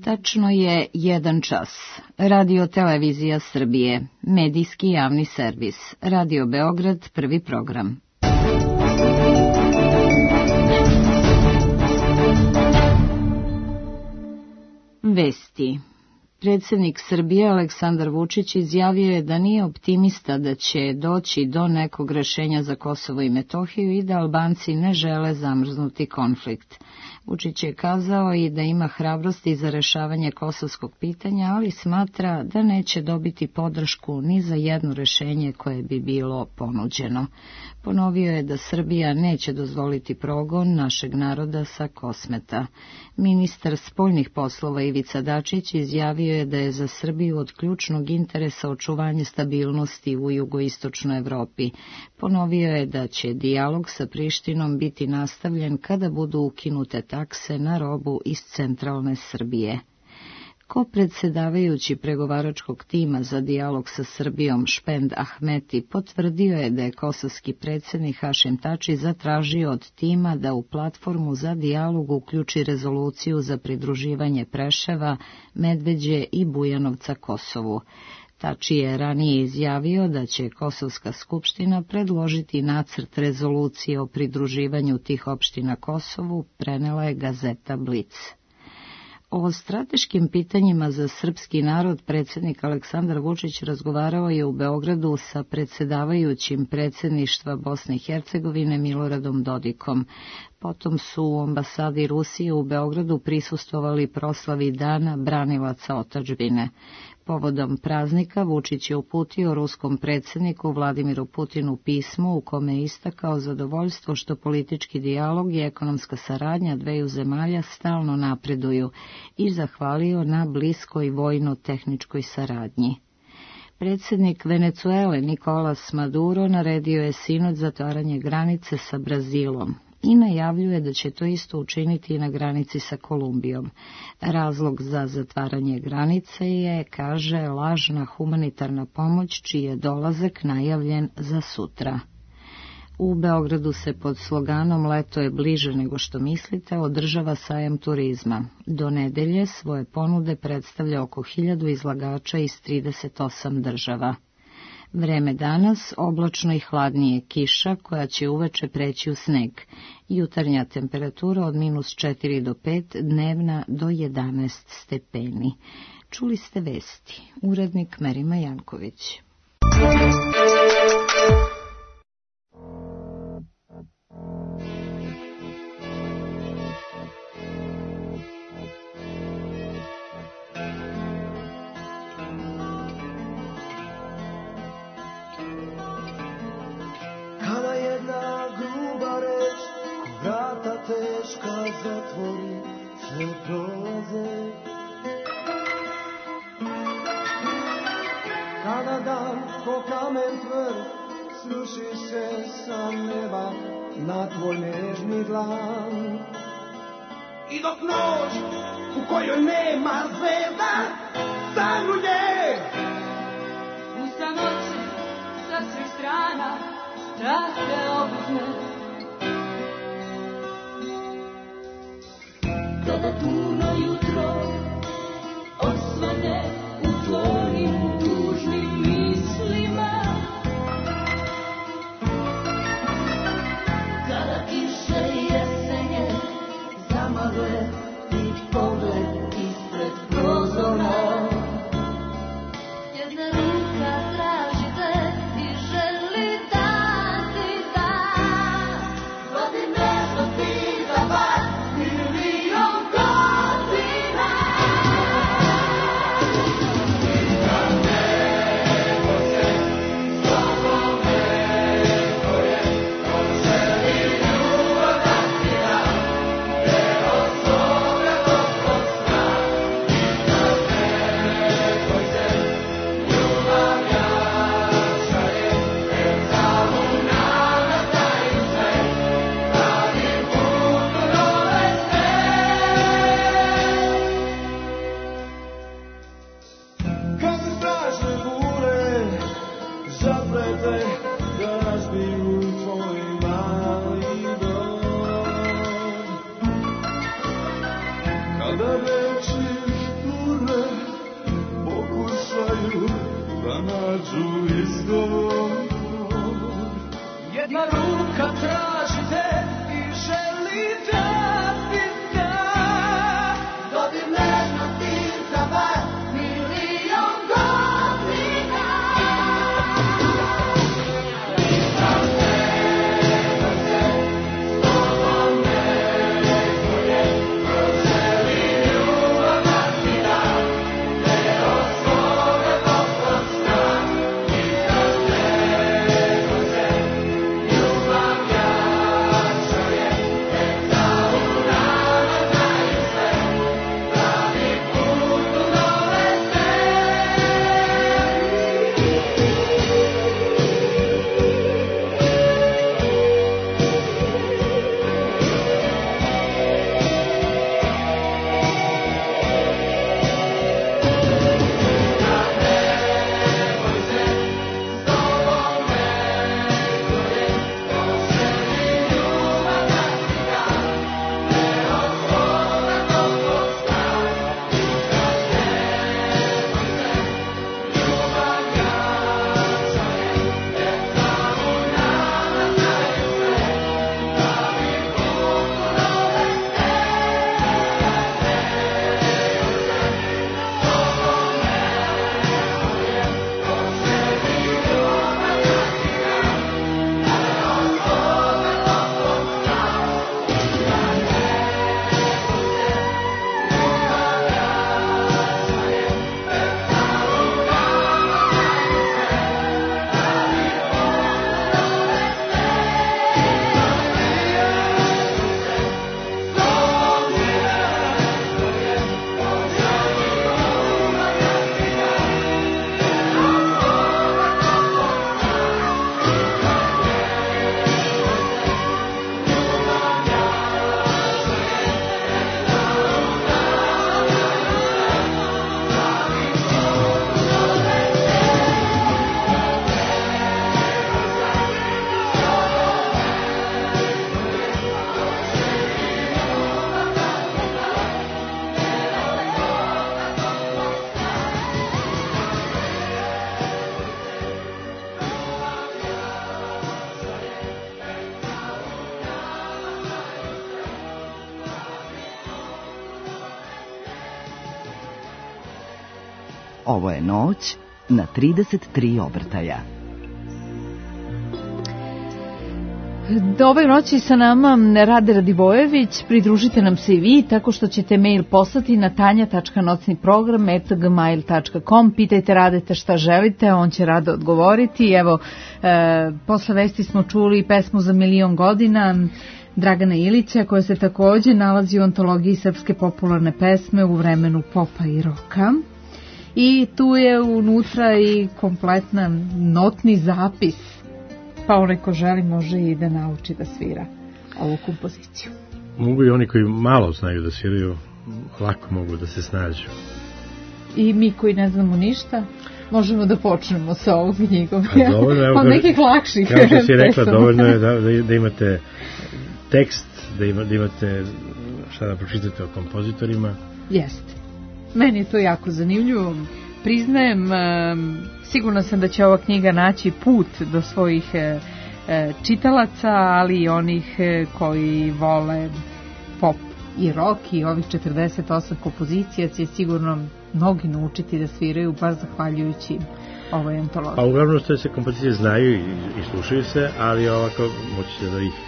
Tačno je 1 čas. Radio Televizija Srbije, medijski javni servis. Radio Beograd, prvi program. Vesti. Predsjednik Srbije Aleksandar Vučić izjavio je da nije optimista da će doći do nekog rešenja za Kosovo i Metohiju i da Albanci ne žele zamrznuti konflikt. Vučić je kazao i da ima hrabrosti za rešavanje kosovskog pitanja, ali smatra da neće dobiti podršku ni za jedno rešenje koje bi bilo ponuđeno. Ponovio je da Srbija neće dozvoliti progon našeg naroda sa Kosmeta. Ministar spoljnih poslova Ivica Dačić izjavio je da je za Srbiju od ključnog interesa očuvanje stabilnosti u jugoistočnoj Evropi. Ponovio je da će dijalog sa Prištinom biti nastavljen kada budu ukinute takse na robu iz centralne Srbije. Ko-predsedavajući pregovaračkog tima za dijalog sa Srbijom Špend Ahmeti potvrdio je da je kosovski predsjednik Hašim Tači zatražio od tima da u platformu za dijalog uključi rezoluciju za pridruživanje Preševa, Medveđe i Bujanovca Kosovu. Tači je ranije izjavio da će Kosovska skupština predložiti nacrt rezolucije o pridruživanju tih opština Kosovu, prenela je gazeta Blic. O strateškim pitanjima za srpski narod predsjednik Aleksandar Vučić razgovarao je u Beogradu sa predsjedavajućim predsjedništva Bosne i Hercegovine Miloradom Dodikom. Potom su u ambasadi Rusije u Beogradu prisustvovali proslavi Dana branilaca otadžbine. Povodom praznika Vučić je uputio ruskom predsjedniku Vladimiru Putinu pismo u kome je istakao zadovoljstvo što politički dijalog i ekonomska saradnja dveju zemalja stalno napreduju i zahvalio na bliskoj vojno-tehničkoj saradnji. Predsjednik Venecuele Nicolas Maduro naredio je sinoć zatvaranje granice sa Brazilom i najavljuje da će to isto učiniti i na granici sa Kolumbijom. Razlog za zatvaranje granice je, kaže, lažna humanitarna pomoć čiji je dolazak najavljen za sutra. U Beogradu se pod sloganom Leto je bliže nego što mislite održava sajam turizma. Do nedelje svoje ponude predstavlja oko 1000 izlagača iz 38 država. Vreme danas, oblačno i hladnije, kiša koja će uveče preći u sneg. Jutarnja temperatura od -4 do 5, dnevna do 11 stepeni. Čuli ste vesti. Urednik Merima Janković. Teška zatvori, sve prolaze. Kada dan ko kamen tvrd sruši se sa neba na tvoj nežni dlan. I dok noć u kojoj nema zvezda zagruje u samoći sa svih strana strah te obuzme. Kada puno jutro osvane u tvojim tužnim mislima, kada kiše jesenje zamagle ti pogled ispred prozora, jedna ruka traži te i želi da ti da. dođu izgovor. Jedna ruka traži te i želi da ti da. Dodir nežnosti za bar milion godina. Nisam nego se s tobom nego je, želi ljubav da ti da. Deo svoga toplog sna. Nisam nego se ljubav jača je, tek da u nama znaju sve. Pravi put u nove Ovo je noć na 33 obrtaja. Ove noći sa nama Rade Radivojević. Pridružite nam se i vi tako što ćete mail poslati na tanja.nocniprogram@gmail.com. Pitajte Radeta šta želite, on će rado odgovoriti. Evo, posle vesti smo čuli pesmu Za milion godina Dragana Ilića, koja se takođe nalazi u antologiji srpske popularne pesme u vremenu popa i roka. I tu je unutra i kompletan notni zapis, pa onaj ko želi može i da nauči da svira ovu kompoziciju. Mogu i oni koji malo znaju da sviraju, lako mogu da se snađu. I mi koji ne znamo ništa, možemo da počnemo sa ovom knjigom. Od nekih lakših. Kao što si rekla, dovoljno je da imate tekst, da imate šta da pročitate o kompozitorima. Jeste. Meni je to jako zanimljivo. Priznajem, sigurno sam da će ova knjiga naći put do svojih čitalaca, ali i onih koji vole pop i rock, i ovih 48 kompozicija će sigurno mnogi naučiti da sviraju, baš zahvaljujući ovoj antologiji. Pa uglavnom što se kompozicije znaju i slušaju se, ali ovako moći da ih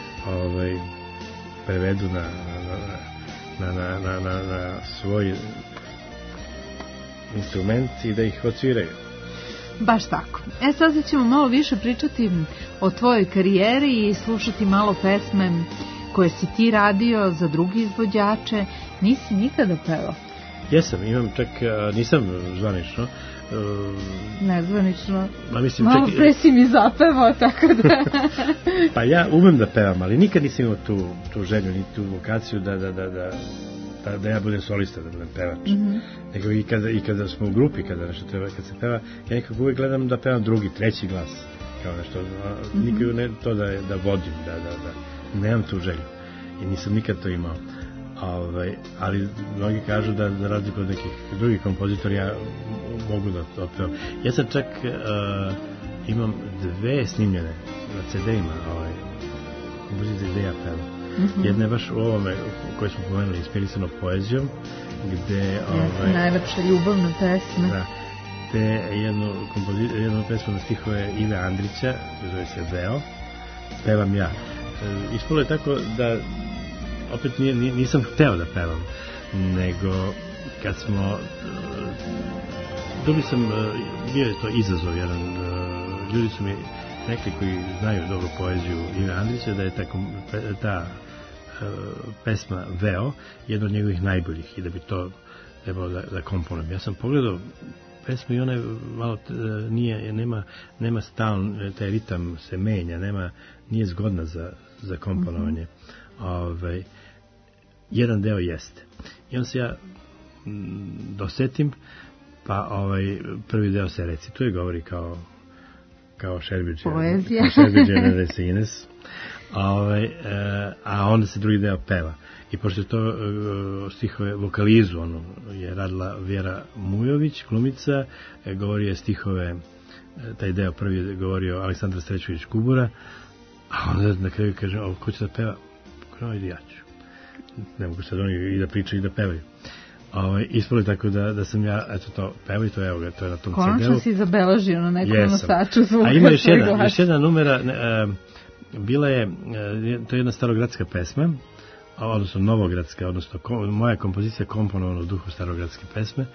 prevedu na svoj instrument i da ih odsviraju. Baš tako. Sada ćemo malo više pričati o tvojoj karijeri i slušati malo pesme koje si ti radio za drugi izvođače. Nisi nikada pevao? Jesam, imam čak, nisam zvanično. Nezvanično. Malo pre si mi zapevao, tako da... Pa ja umem da pevam, ali nikad nisam imao tu želju, ni tu vokaciju da ja budem solista, da budem pevač. Nego i kada smo u grupi, kada se peva, ja nekako uvijek gledam da pevam drugi, treći glas. Kao nešto, nikad ne to da vodim, da nemam tu želju. I nisam nikad to imao. Ali mnogi kažu da za razliku od nekih drugih kompozitora ja mogu da to otpevam. Ja sad čak imam 2 snimljene na CD-ima kompozicije gde ja pevam. Jedna je baš u ovome koje smo pomenuli, inspirisano poezijom, gde najlepša ljubavna pesma. Da, te jednu pesmu na stihove Ive Andrića, zove se Veo, pevam ja. Ispalo je tako da opet nisam hteo da pevam, nego kad smo bio je to izazov jedan, ljudi su mi rekli koji znaju dobro poeziju Ive Andrića da je ta pesma Veo jedna od njegovih najboljih i da bi to trebalo da komponujem. Ja sam pogledao pesmu i ona je malo nema stalno, taj ritam se menja, nije zgodna za komponovanje. Jedan deo jeste. I onda se ja dosetim, pa prvi deo se recituje, govori kao Šerbeđe Resines, a onda se drugi deo peva. I pošto je to stihove vokalizu, je radila Vjera Mujović, glumica, govorio je stihove, taj deo prvi je govorio Aleksandar Strećović Kubura, a onda na kraju kaže, ko će da peva? Ide ja ću. Ne mogu sad oni i da pričaju i da pevaju. Ispalo je tako da sam ja, eto to, pevao i to, evo ga, to je na tom CD-u. Konačno si zabeležio na nekom nosaču zvuka. A ima još jedna numera, bila je, to je jedna starogradska pesma, odnosno novogradska, odnosno moja kompozicija komponovana u duhu starogradske pesme,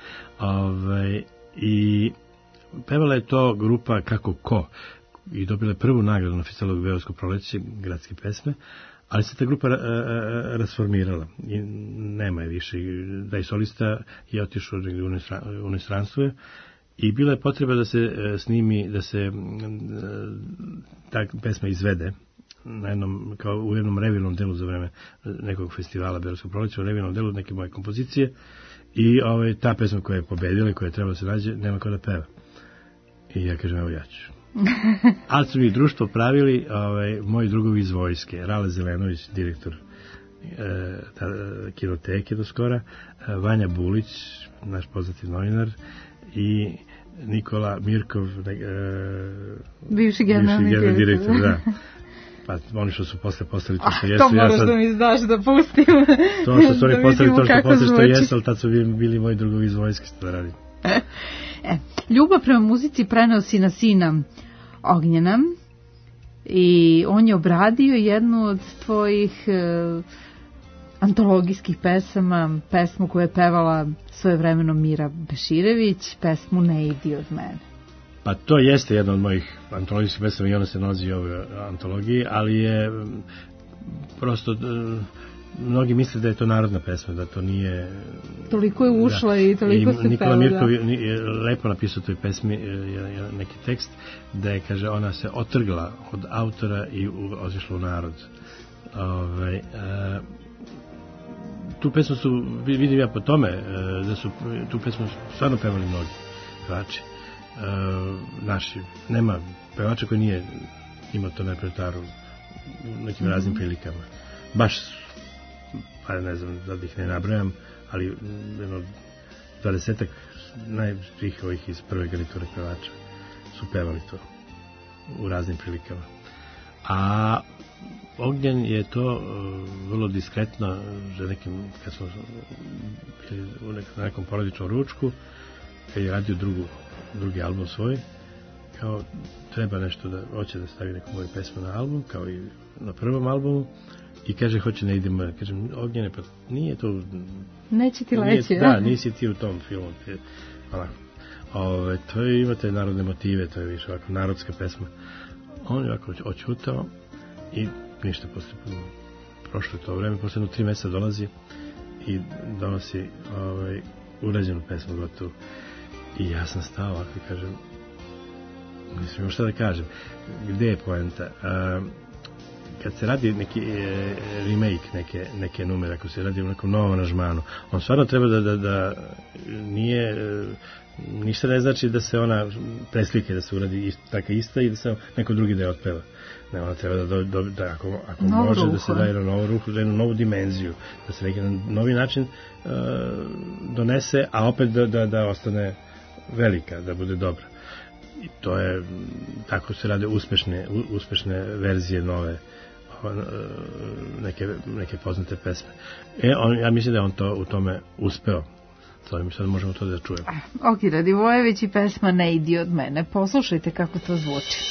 i pevala je to grupa Kako ko, i dobila je prvu nagradu na festivalu Beogradsko proleće gradske pesme, ali se ta grupa rasformirala i nema je više. Taj solista je otišao u inostranstvo i bila je potreba da se snimi, da se ta pesma izvede u jednom revilnom delu za vreme nekog festivala Beogradskog proleća, u revilnom delu neke moje kompozicije, i ta pesma koja je pobedila i koja je trebala se nađe, nema ko da peva. I ja kažem, evo ja ću. Ali su mi društvo pravili moji drugovi iz vojske, Rale Zelenović, direktor kinoteke do skora, Vanja Bulić, naš poznati novinar, i Nikola Mirkov, bivši generalni direktor, da. Pa oni što su posle postali to što jesu. To moraš da mi znaš da pustim. To što su oni postali to što posle što jesu, ali tad su bili moji drugovi iz vojske, što da radim. Ljubav prema muzici preneo si na sina Ognjena i on je obradio jednu od tvojih antologijskih pesama, pesmu koju je pevala svojevremeno Mira Beširević, pesmu Ne idi od mene. Pa to jeste jedna od mojih antologijskih pesama i ona se nalazi u ovoj antologiji, ali je prosto mnogi misle da je to narodna pesma, da to nije... Toliko je ušla i toliko se peva. Nikola Mirkov je lepo napisao toj pesmi neki tekst, da je, kaže, ona se otrgla od autora i otišla u narod. Tu pesmu su, vidim ja po tome, da su tu pesmu stvarno pevali mnogi pevači. Naši, nema pevača koji nije imao to na repertoaru u nekim raznim prilikama. Baš, pa ne znam da ih ne nabrajam, ali jedno 20-ak najprih ovih iz prve garniture pevača su pevali to u raznim prilikama. A Ognjen je to vrlo diskretno, kad smo bili na nekom porodičnom ručku, kad je radio drugi album svoj, kao treba nešto da hoće da stavi neku moju pesmu na album, kao i na prvom albumu, i kaže, hoće ne idemo. Kažem, Ognjene, pa nije to... Neće ti leći, da, nisi ti u tom filmu. To je, imate narodne motive, to je više ovako narodska pesma. On je ovako očutao i ništa, posle prošlo to vreme, posle 3 meseca dolazi i donosi urađenu pesmu gotovu. I ja sam stao ovako i kažem, mislim, šta da kažem, gde je poenta? kad se radi neki remake neke numere, ako se radi u nekom novom aranžmanu, on stvarno treba da nije, ništa ne znači da se ona preslike, da se uradi taka ista i da se neko drugi da je otpeva. Ne, ona treba da ako može da se daje novu ruhu, da jednu novu dimenziju, da se neki novi način donese, a opet da ostane velika, da bude dobra. I to je, tako se rade uspešne verzije nove, neke poznate pesme. Ja mislim da je on to u tome uspeo. Mi sad možemo to da čujemo. Ok, Radivojević i pesma Ne idi od mene. Poslušajte kako to zvuči.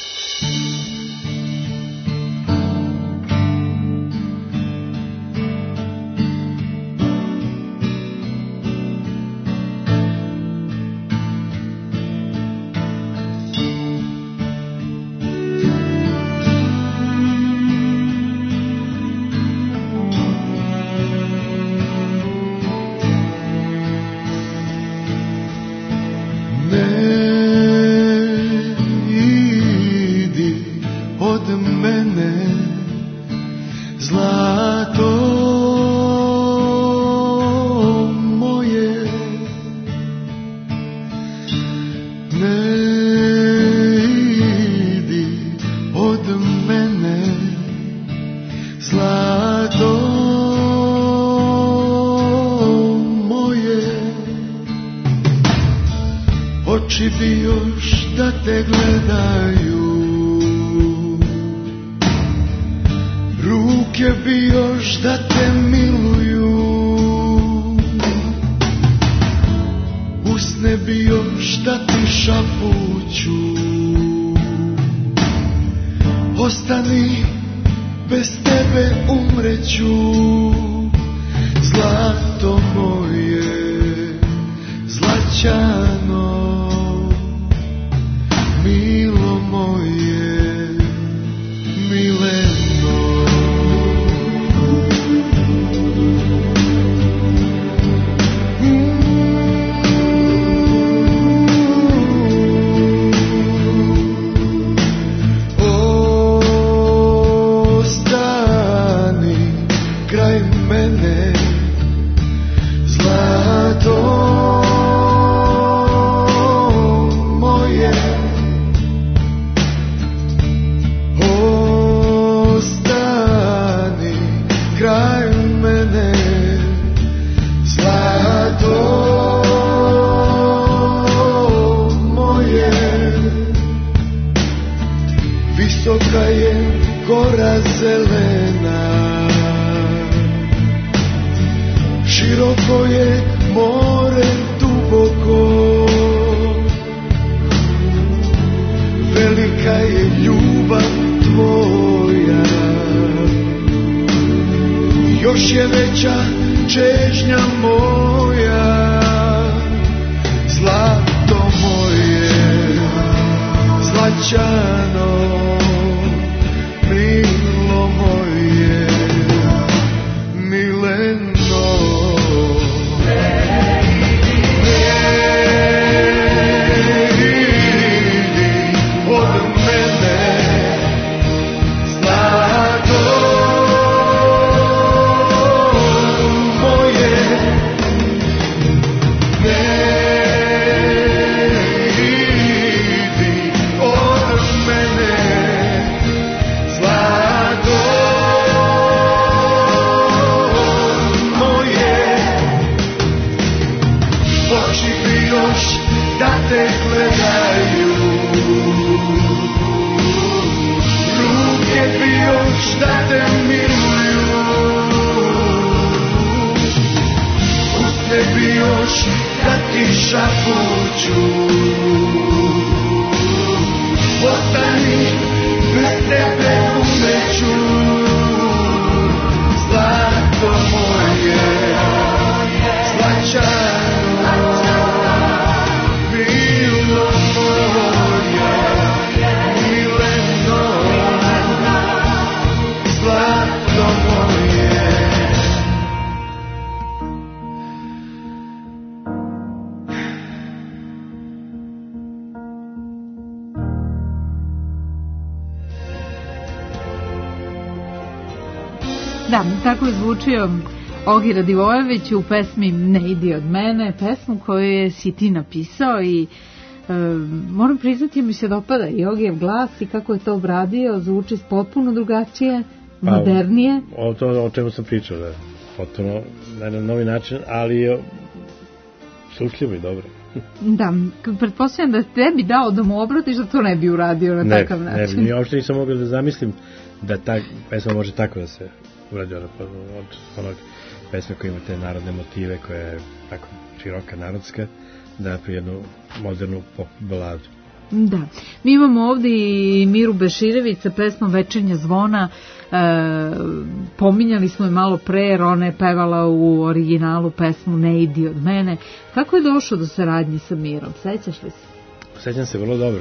Da, tako je zvučio Ogi Radivojević u pesmi Ne idi od mene, pesmu koju si ti napisao i moram priznati mi se dopada i Ogijev glas i kako je to obradio, zvuči potpuno drugačije, modernije. O čemu sam pričao, da, potpuno na jedan novi način, ali slušljivo i dobro. Da, pretpostavljam da tebi dao da mu obratiš, da to ne bi uradio na takav način. Ne, uopšte nisam mogao da zamislim da ta pesma može tako da se uradi od onog pesme koja ima te narodne motive, koja je tako široka, narodska, da napravi jednu modernu pop baladu. Da, mi imamo ovdje i Miru Beširević sa pesmom Večernja zvona, pominjali smo je malo pre, jer ona je pevala u originalu pesmu Ne idi od mene. Kako je došlo do saradnje sa Mirom, sećaš li se? Sećam se vrlo dobro.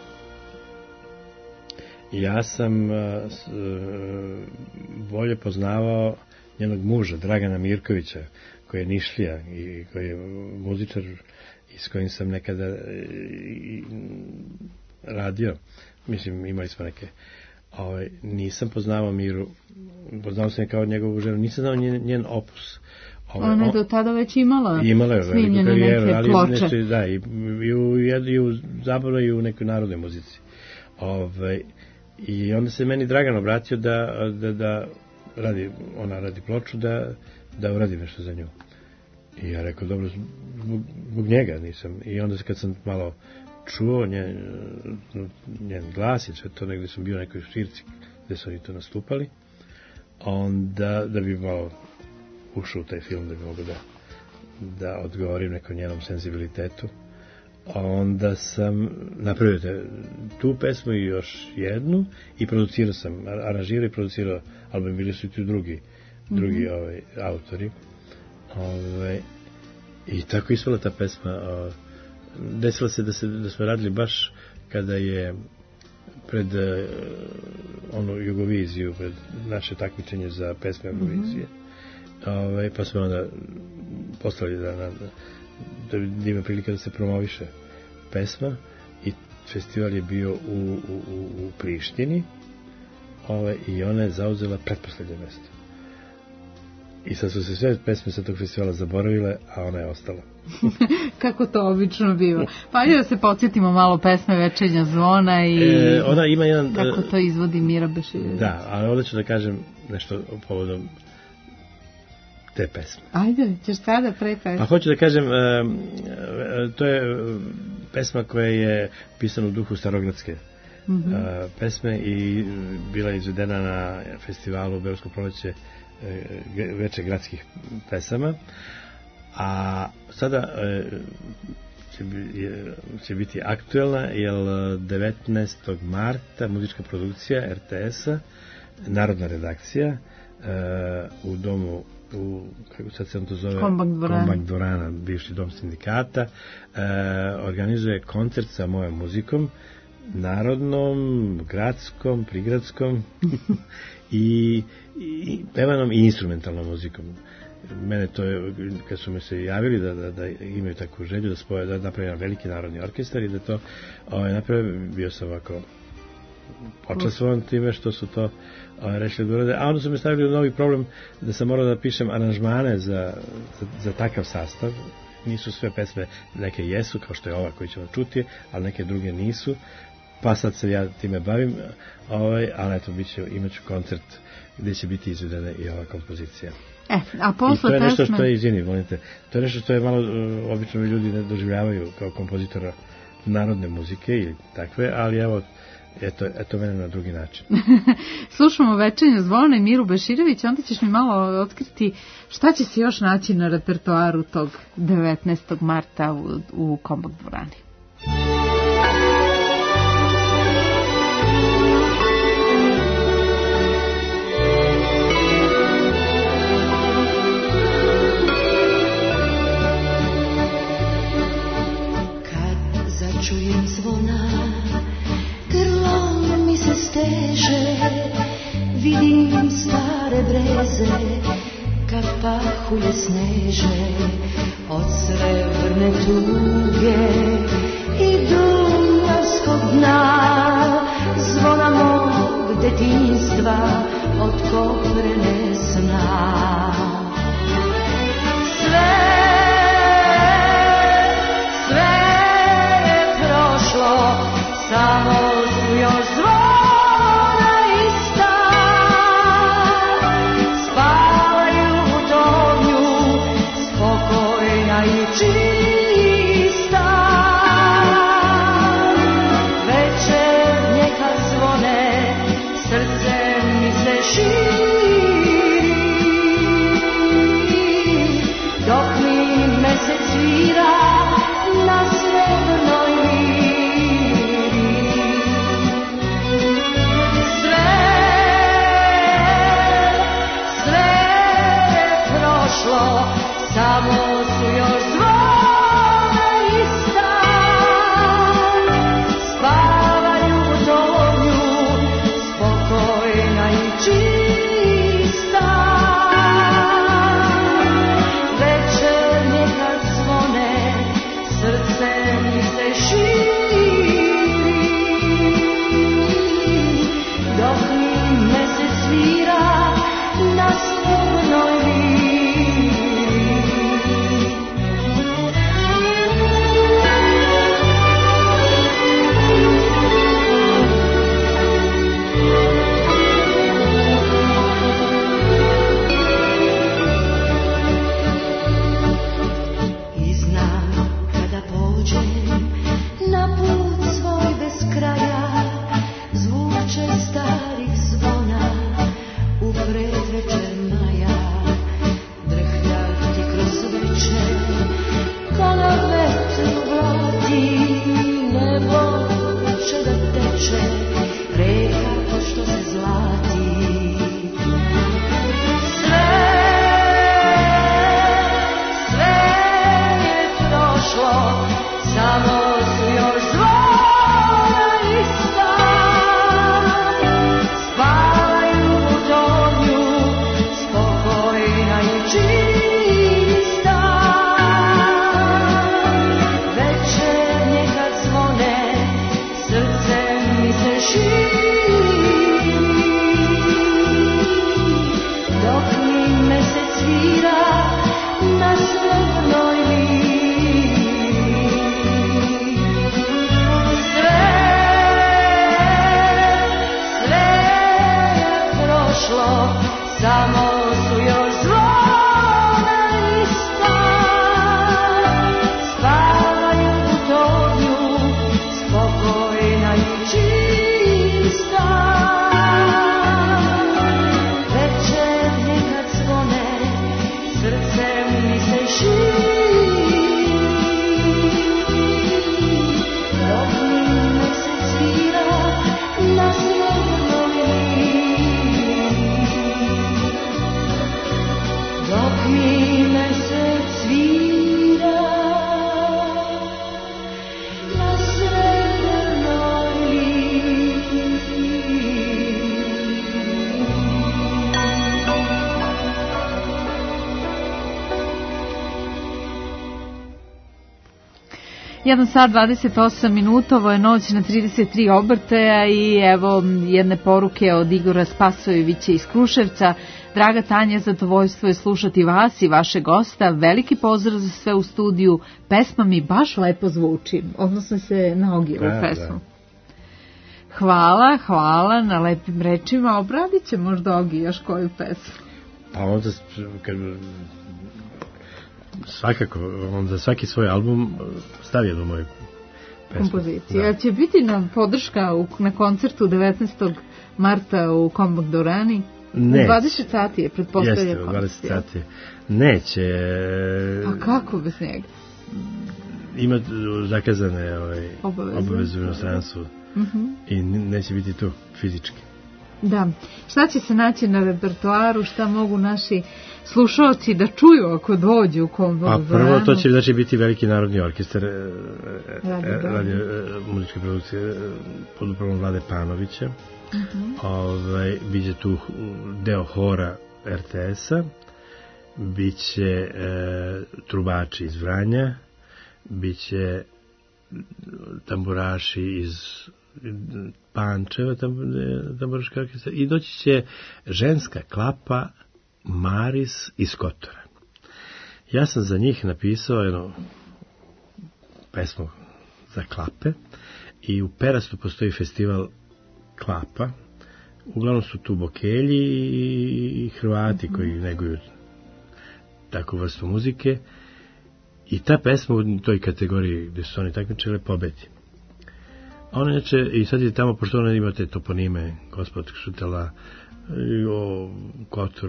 Ja sam bolje poznavao njenog muža, Dragana Mirkovića, koji je Nišlija i koji je muzičar i s kojim sam nekada radio. Mislim, imali smo neke... nisam poznavao Miru, poznao sam je kao njegovu ženu, nisam znao njen opus. Ona je do tada već imala veliku karijeru, neke ploče. Da, i u zabavu i u nekoj narodnoj muzici. I onda se meni Dragan obratio da ona radi ploču, da uradim nešto za nju. I ja rekao, dobro, zbog njega nisam. I onda kad sam malo čuo njen glas, i sve to, negdje sam bio u nekoj širci gde su oni to nastupali, onda da bi malo ušao u taj film, da bi mogo da odgovorim nekom njenom senzibilitetu. Onda sam napravio tu pesmu i još jednu i producirao sam, aranžirao i producirao album, bili su i tu drugi autori. I tako ispala ta pesma. Desilo se da smo radili baš kada je pred onu Jugoviziju, pred naše takmičenje za pesme Eurovizije. Pa smo onda poslali da ima prilika da se promoviše pesma i festival je bio u Prištini i ona je zauzela pretposlednje mesto. I sad su se sve pesme sa tog festivala zaboravile, a ona je ostala. Kako to obično biva. Pa da se podsjetimo malo pesme Večernja zvona i ona ima jedan, kako to izvodi Mira Beširević. Da, ali ovdje ću da kažem nešto povodom te pesme. Ajde, ćeš sada pre pesme. A hoću da kažem, to je pesma koja je pisana u duhu starogradske pesme i bila je izvedena na festivalu Beogradsko proleće Veče gradskih pesama, a sada će biti aktuelna, jer 19. marta muzička produkcija RTS-a, narodna redakcija u domu, kako sad se on to zove, Kombank dvorana, bivši dom sindikata, organizuje koncert sa mojom muzikom, narodnom, gradskom, prigradskom i pevanom i instrumentalnom muzikom. Mene to je, kad su me se javili da imaju takvu želju da spoje, da napravi jedan veliki narodni orkestar i da to napravi, bio sam ovako počastvovan time što su to rešili da urade, a onda su me stavili u novi problem da sam morao da pišem aranžmane za takav sastav. Nisu sve pesme, neke jesu, kao što je ova koju ćemo čuti, ali neke druge nisu, pa sad se ja time bavim, ali eto, imaću koncert gdje će biti izvedena i ova kompozicija. A posle I to je nešto što je, izvini, volite, to je nešto što je malo obično ljudi ne doživljavaju kao kompozitora narodne muzike ili takve, ali evo, eto mene na drugi način. Slušamo Večernja zvona i Miru Beširević, onda ćeš mi malo otkriti šta će se još naći na repertoaru tog 19. marta u Kombank dvorani. Kad začujem zvona, grlo mi se steže, vidim stare breze, kad pahulje sneže, od srebrne tuge i dunjavskog dna, zvona mog detinjstva od koprene sna. Sve je prošlo, samo su još zvona ista. Spavaju u tovnju, spokojna i čista. Večernje kad zvone, srce mi se širi. Dok mi mesec svira na srebrnoj liri. Sve je prošlo, samo su još zvona ista. Spavaju u tovnju, spokojna i čista. Večernje kad zvone, srce mi se širi. Dok mi mesec svira na srebrnoj liri. I znam kada pođem na put svoj bez kraja, zvuče starih zvona u predvečer maja. Drhljati kroz večer, ko na vetru vladi, nebo će da teče, reka ko što se zlati. Sve je prošlo, samo su još zvona ista. Spavaju u tovnju, spokojna i čista. Večernje kad zvone, srce mi se širi. Dok mi mesec svira na srebrnoj liri. Sve je prošlo, samo su još zvona ista. Spavaju u tovnju, spokojna i čista. Večernje kad zvone, srce mi se širi. Dok mi mesec svira na srebrnoj liri. Dok mi mesec svira na srebrnoj liri. Jedan sat 28 minuta, ovo je noć na 33 obrtaja i evo jedne poruke od Igora Spasojevića iz Kruševca. Draga Tanja, zadovoljstvo je slušati vas i vaše gosta. Veliki pozdrav za sve u studiju. Pesma mi baš lepo zvuči. Odnosno se na Ogijevu pesmu. Hvala na lepim rečima. Obradit će možda Ogi još koju pesmu. Pa onda svakako, on za svaki svoj album stavi jednu moju pesmu. Kompozicija. Će biti nam podrška na koncertu 19. marta u Kombak Dorani? Neće. U 20 sati je, pretpostavlja. Jeste, u 20 sati. Neće. A kako bez njega? Ima zakazane obaveze u inostranstvu i neće biti to fizički. Da. Šta će se naći na repertoaru, šta mogu naši slušalci da čuju ako dođu u Kombak Doranu? Prvo to će znači biti veliki narodni orkestar muzičke produkcije pod upravom Vlade Panovića. Biće tu deo hora RTS-a, biće trubači iz Vranja, biće tamburaši iz Pančeva, tamburaška orkestra, i doći će ženska klapa Maris iz Kotora. Ja sam za njih napisao jednu pesmu za klape i u Perastu postoji festival klapa. Uglavnom su tu Bokelji i Hrvati koji neguju takvu vrstu muzike i ta pesma u toj kategoriji gde su oni takmičile pobedi. Ona inače, i sad je tamo, pošto ona ima te toponime, Gospod Šutela, Kotor,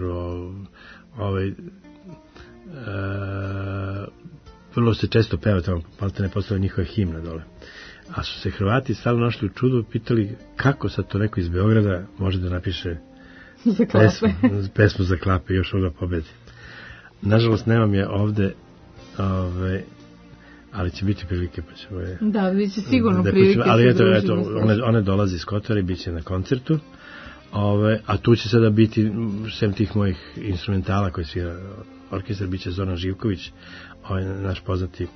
vrlo se često peva tamo, malte ne postala njihova himna dole. A su se Hrvati stalno našli u čudu, pitali kako sad to neko iz Beograda može da napiše pesmu za klape i još ovdje pobedi. Nažalost, nemam je ovde, ali će biti prilike, pa ćemo je... Da, bit će sigurno prilike. Ali eto, one dolazi iz Kotora i bit će na koncertu, a tu će sada biti, sem tih mojih instrumentala koji svira orkestar, bit će Zoran Živković, naš poznati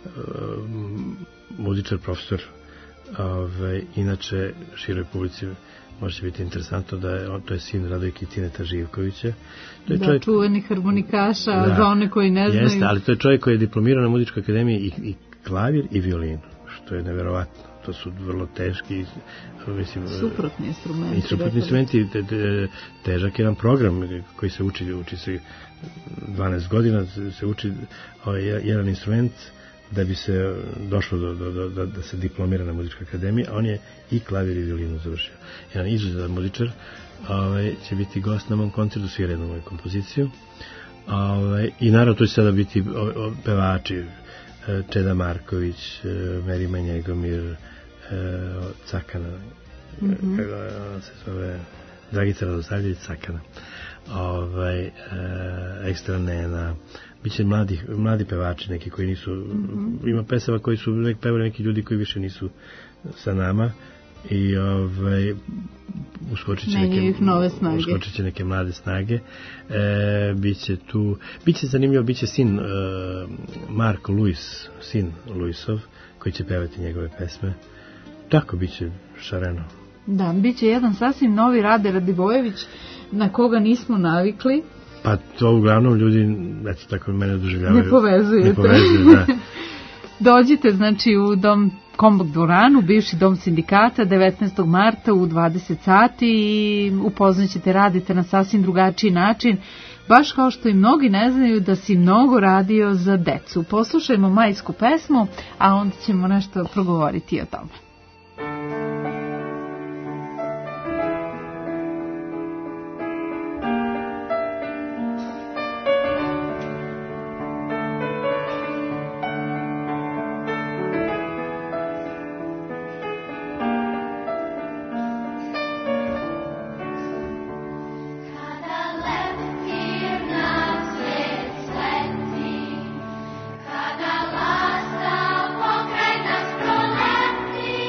muzičar, profesor, inače široj publici može biti interesantno da je to je sin Radojke i Tineta Živkovića. To je čovjek, čuveni harmonikaša, za one koji ne znaju. Jeste, ali to je čovjek koji je diplomirao na muzičkoj akademiji i klavir i violinu, što je neverovatno. To su vrlo teški, mislim, suprotni instrumenti. I suprotni instrumenti, težak jedan program koji se uči se 12 godina, se uči jedan instrument da bi se došlo da se diplomira na muzičkoj akademiji, a on je i klavir i violinu završio. Jedan izuzetan muzičar će biti gost na mom koncertu, svira jednu moju kompoziciju. I naravno to će sada biti pevači, Čeda Marković, Merima Njegomir, Cakana, ona se zove Dragica Radosavljević Cakana, Ekstra Nena, biće mladi pevači neki koji nisu, ima pesava koji su pevali neki ljudi koji više nisu sa nama i uskočit će neke mlade snage. Biće zanimljivo, biće sin Marko Luis, sin Luisov, koji će pevati njegove pesme. Tako biće šareno. Da, biće jedan sasvim novi Rade Radivojević na koga nismo navikli. Pa to uglavnom ljudi, eto tako mene doživljavaju. Ne povezuju, da. Dođite, znači, u dom Kombok dvoranu, bivši dom sindikata, 19. marta u 20 sati i upoznaćete, radite na sasvim drugačiji način, baš kao što i mnogi ne znaju da si mnogo radio za decu. Poslušajmo majsku pesmu, a onda ćemo nešto progovoriti o tome. Kada lasta pokraj nas proleti,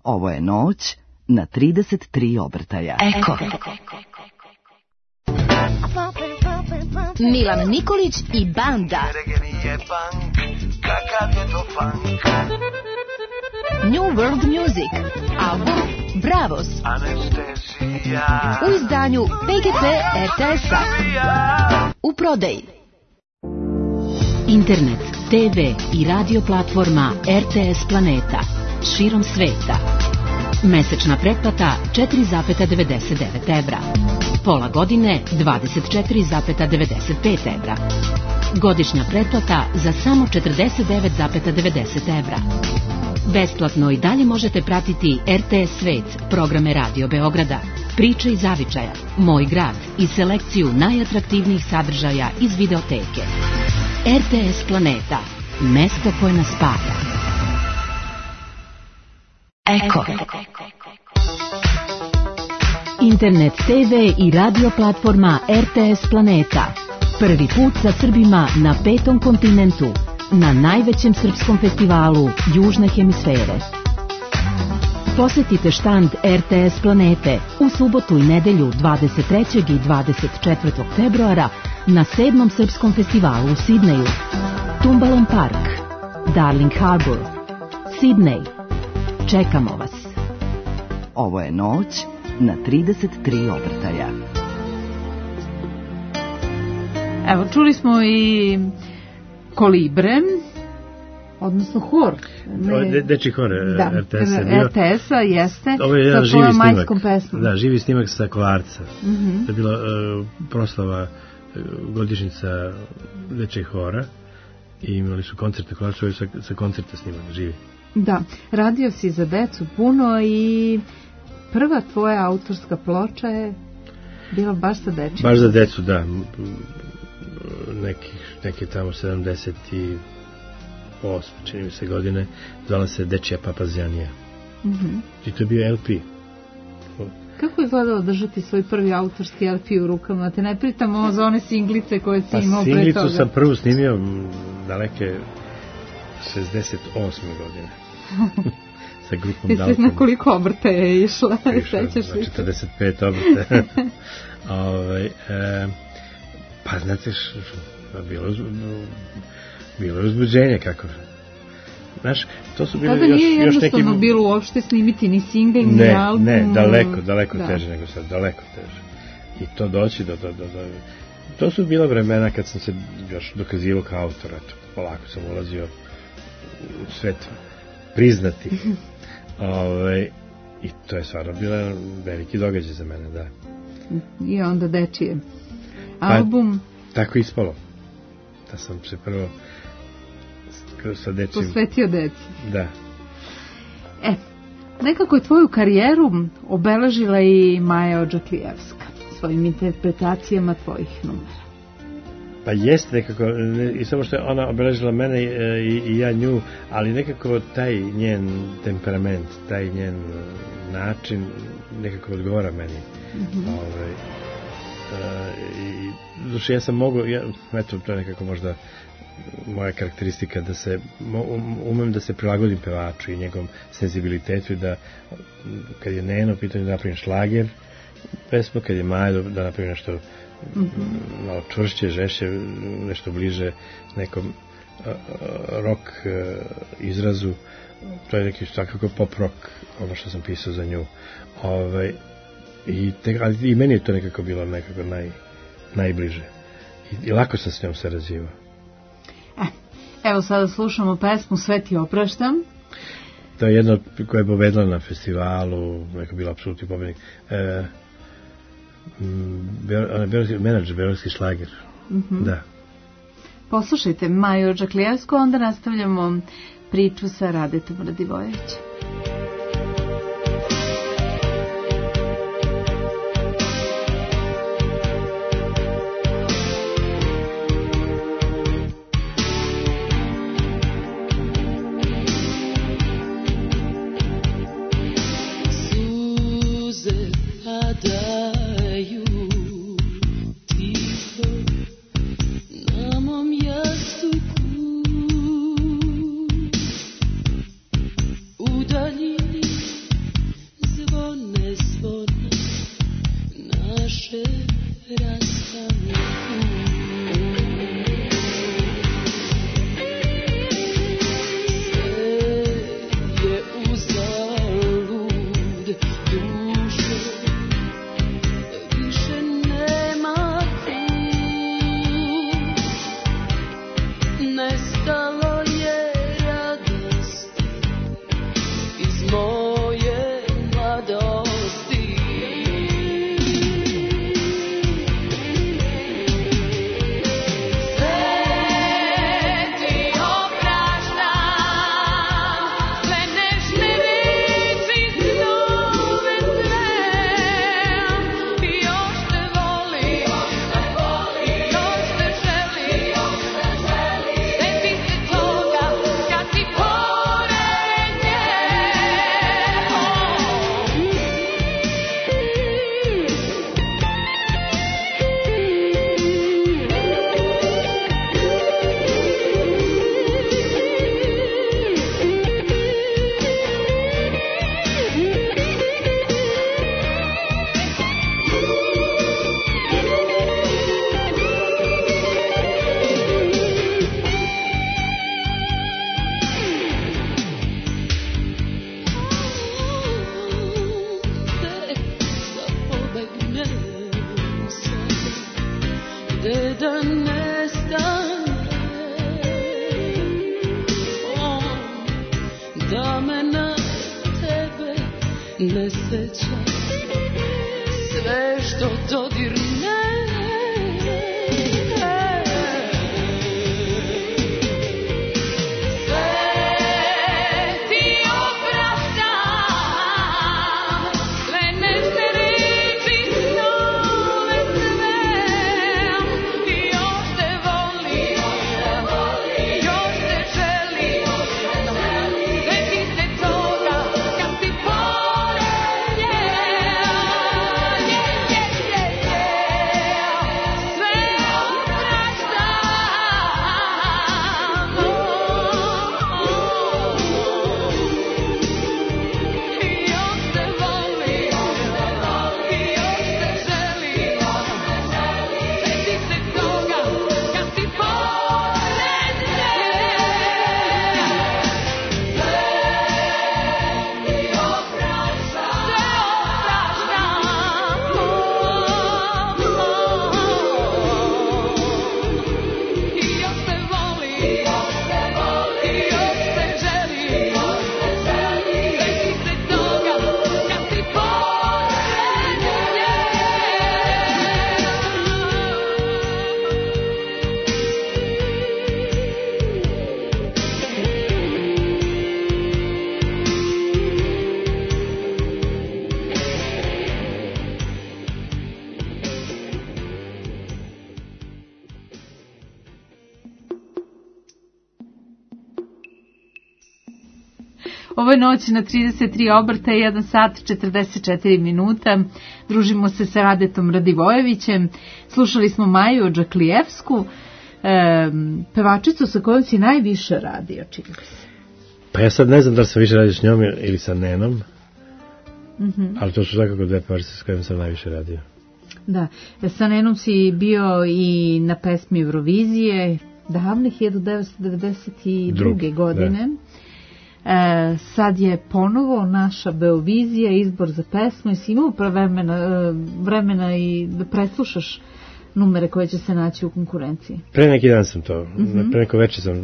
Ovo je noć na 33 obrtaja. Eko. Milan Nikolić i banda. New World Music. Album Bravos. U izdanju PGP RTS-a. U prodaji. Internet, TV i radio platforma RTS Planeta. Širom sveta. Mesečna pretplata 4,99 evra. Pola godine 24,95 evra. Godišnja pretplata za samo 49,90 evra. Besplatno i dalje možete pratiti RTS Svet, programe Radio Beograda, Priče iz zavičaja, Moj grad i selekciju najatraktivnijih sadržaja iz videoteke. RTS Planeta, mesto koje nas spaja. Eko. Internet, TV i radio platforma RTS Planeta. Prvi put sa Srbima na 5. kontinentu, na najvećem srpskom festivalu Južne hemisfere. Posetite štand RTS Planete u subotu i nedelju 23. i 24. februara na 7. srpskom festivalu u Sidneju. Tumbalom Park, Darling Harbour, Sidney. Čekamo vas. Ovo je noć na 33 obrtaja. Evo, čuli smo i Kolibre, odnosno hor. Dečji hor RTS-a bio. RTS-a jeste, Ovo je jedan sa živi tvojom snimak. majskom pesmom. Da, živi snimak sa Kolarca. To je bila proslava godišnjica Dečjeg hora i imali su koncerte Kolarca, ovo je sa koncerta snimak, živi. Da, radio si za decu puno i prva tvoja autorska ploča je bila baš sa dečjim. Baš za decu, da. Neke tamo 78, čini mi se godine, zvala se Dečija papazjanija. I to je bio LP. Kako je izgledalo držati svoj prvi autorski LP u rukama? Te ne pritamo za one singlice koje si imao pre toga. Singlicu sam prvu snimio daleke 68. godine. Sa grupom Dalton. Jesi na koliko obrta je išla? Sećaš li se? 45 obrta. Pa znate, bilo je uzbuđenje kako. Znaš, to su bili tada još nije neki... jednostavno bilo uopšte snimiti ni singl, ni album. Ne, daleko teže nego sad, daleko teže. I to doći do... To su bila vremena kad sam se još dokazivao kao autor, eto, polako sam ulazio u svet priznati. I to je stvarno bila veliki događaj za mene, da. I onda dečije. Album... Tako je ispalo. Da sam se prvo sa dečim... Posvetio deci. Da. Nekako je tvoju karijeru obeležila i Maja Odžaklijevska svojim interpretacijama tvojih numera. Pa jeste nekako, i samo što je ona obeležila mene i ja nju, ali nekako taj njen temperament, taj njen način nekako odgovara meni. I duše ja sam mogao, eto to je nekako možda moja karakteristika, da se umem da se prilagodim pevaču i njegovom senzibilitetu, i da kad je Neno pitanje da napravim šlager pesmu, kad je Maja da napravim nešto malo čvršće, žešće, nešto bliže nekom rock izrazu. To je neki svakako pop rock, ono što sam pisao za nju. I meni je to nekako bilo nekako najbliže. I lako sam s njom se razivao. Evo sada slušamo pesmu Sve ti opraštam. To je jedno koja je pobedila na festivalu, neko bila apsolutni pobednik. Menadžer, beogradski šlager. Da. Poslušajte Maju Odžaklijevsku, onda nastavljamo priču sa Radetom Radivojevićem. Udalji me na tebe ne seća, sve što dodirne. Ovo je noć na 33 obrta, 1 sat 44 minuta. Družimo se sa Radetom Radivojevićem. Slušali smo Maju Džaklijevsku, pevačicu sa kojom si najviše radio, čini mi se. Pa ja sad ne znam da li sam više radio s njom ili sa Nenom, ali to su svakako dve pevačice s kojim sam najviše radio. Da, sa Nenom si bio i na pesmi Eurovizije, davne 1992. godine. Da. Sad je ponovo naša Beovizija, izbor za pesmu i si imao vremena i da preslušaš numere koje će se naći u konkurenciji. Pre neki dan sam to, pre neko večer sam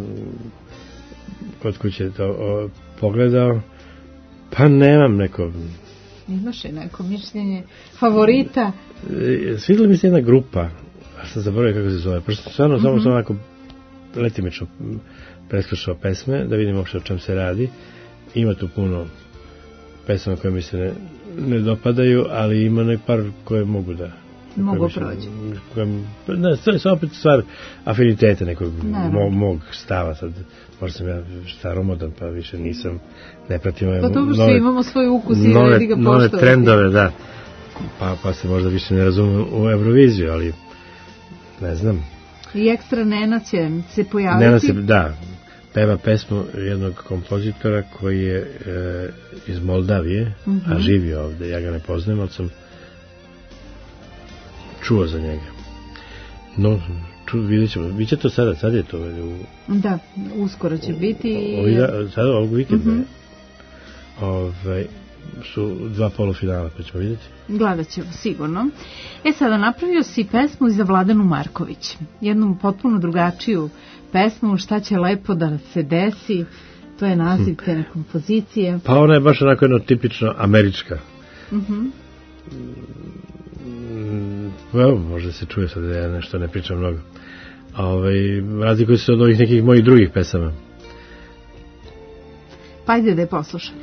kod kuće to pogledao, pa nemam neko... Imaš je neko mišljenje favorita? Svidjela mi se jedna grupa, a sam zaboravio kako se zove, prosto stvarno samo sam onako letimično preslušao pesme, da vidim uopšte o čem se radi. Ima tu puno pesama koje mi se ne dopadaju, ali ima nek par koje mogu da... Mogu prođe. To je opet stvar afinitete nekog mog stava. Sad, možda sam ja staromodan, pa više nisam, ne pratim ove imamo svoj ukus i da ga nove trendove, da. Pa se možda više ne razumem u Euroviziju, ali ne znam. I ekstra Nena će se pojaviti. Nena se, da, peva pesmu jednog kompozitora koji je iz Moldavije, a živi ovde. Ja ga ne poznajem, ali sam čuo za njega. No, vidjet ćemo. Biće to sada, sad je to. Da, uskoro će biti. Sada ovog vikenda su dva polufinala, pa ćemo vidjeti. Gledat ćemo, sigurno. Sada napravio si pesmu za Vladanu Marković. Jednu potpuno drugačiju pesmu, šta će lepo da se desi, to je naziv te kompozicije. Pa ona je baš onako jedno tipično američka. Možda se čuje sad da ja nešto ne pričam mnogo. Razlikuju se od ovih nekih mojih drugih pesama. Pa ajde da je poslušamo.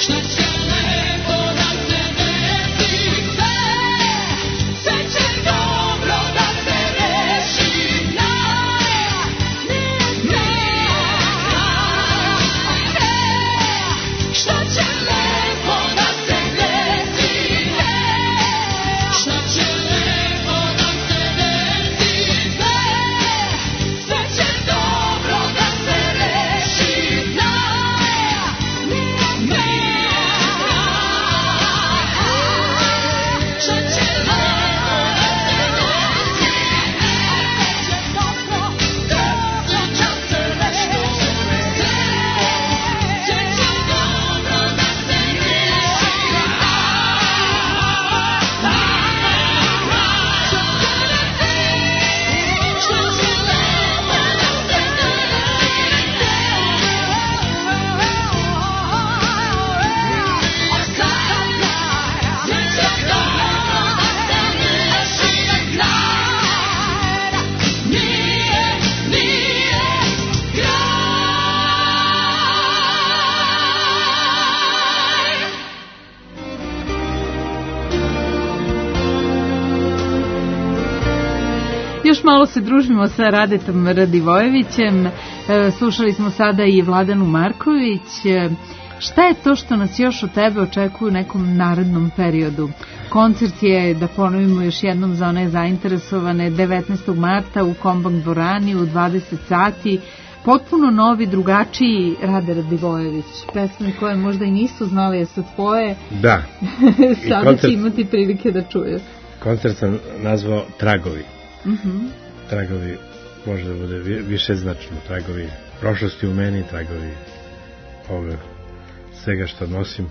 Još malo se družimo sa Radetom Radivojevićem, slušali smo sada i Vladanu Marković. Šta je to što nas još od tebe očekuje u nekom narednom periodu? Koncert je, da ponovimo još jednom za one zainteresovane, 19. marta u Kombank dvorani u 20 sati. Potpuno novi, drugačiji Rade Radivojević. Pesme koje možda i nisu znali da su tvoje. Da. Sada će imati prilike da čuju. Koncert sam nazvao Tragovi. Uh-huh. Tragovi može da bude više značno. Tragovi prošlosti u meni, tragovi ove, svega što nosim.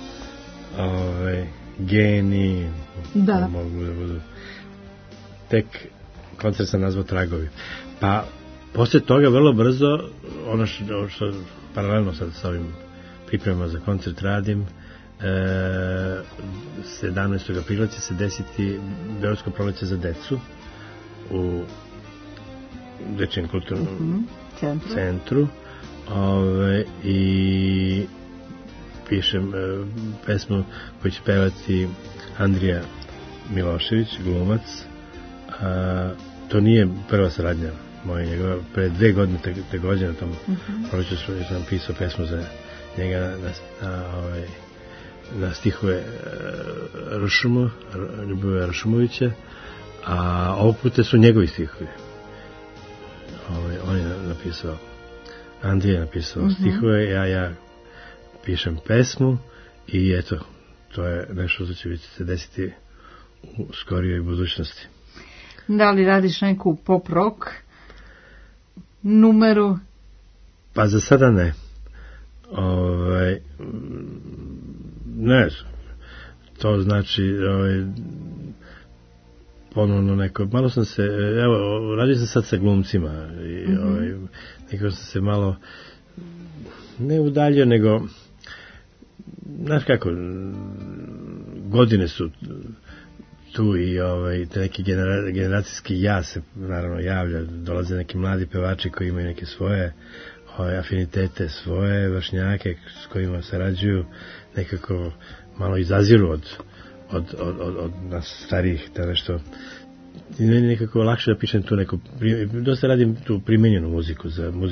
Geni. Da. Mogu da budu. Tek koncert sam nazvao Tragovi. Pa posle toga vrlo brzo, ono što paralelno sad sa ovim pripremama za koncert radim, 17. aprila će se desiti Beogradsko proleće za decu u Dečijem kulturnom centru. I pišem pesmu koju će pevati Andrija Milošević, glumac. To nije prva saradnja moja njegova, pre 2 godine također na tom proleću sam pisao pesmu za njega na stihove Ljubivoja Rašumovića, a ovog puta su njegovi stihovi. On je napisao, Andrija je napisao stihove, ja pišem pesmu i eto, to je nešto što će se desiti u skorijoj budućnosti. Da li radiš neku pop rock numeru? Pa za sada ne. Ne, to znači ponovno neko, malo sam se, evo, radio sam sad sa glumcima i nekako sam se malo ne udaljio, nego znaš kako, godine su tu i te neki generacijski ja se naravno javlja, dolaze neki mladi pevači koji imaju neke svoje afinitete, svoje vršnjake s kojima sarađuju, nekako malo izaziru od nas starijih, da nešto. I meni nekako lakše da pišem tu neku, dosta radim tu primenjenu muziku,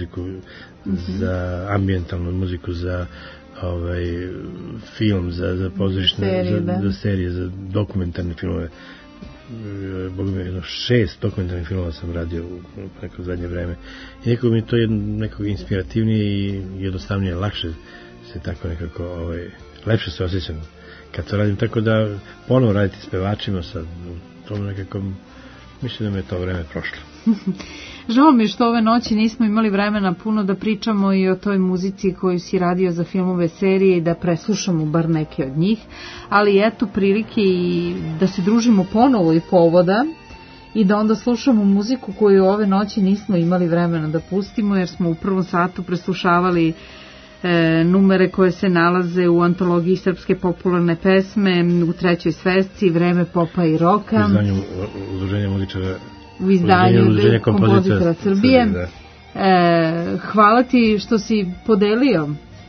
za ambijentalnu muziku, za film, za pozorišne, za serije, za dokumentarne filmove. Bogu mi, 6 dokumentarnih filmova sam radio u neko zadnje vreme. I nekako mi to je nekako inspirativnije i jednostavnije, lakše se tako nekako, lepše se osjećam kad to radim, tako da ponovo raditi s pevačima, sad, to nekako, mislim da mi je to vreme prošlo. Žao mi što ove noći nismo imali vremena puno da pričamo i o toj muzici koju si radio za filmove, serije i da preslušamo bar neke od njih, ali eto prilike i da se družimo ponovo i povoda i da onda slušamo muziku koju ove noći nismo imali vremena da pustimo, jer smo u prvom satu preslušavali numere koje se nalaze u antologiji srpske popularne pesme, u trećoj svesci Vreme popa i roka, Udruženja muzičara, u izdanju kompozitora Srbije. Hvala ti što si podelio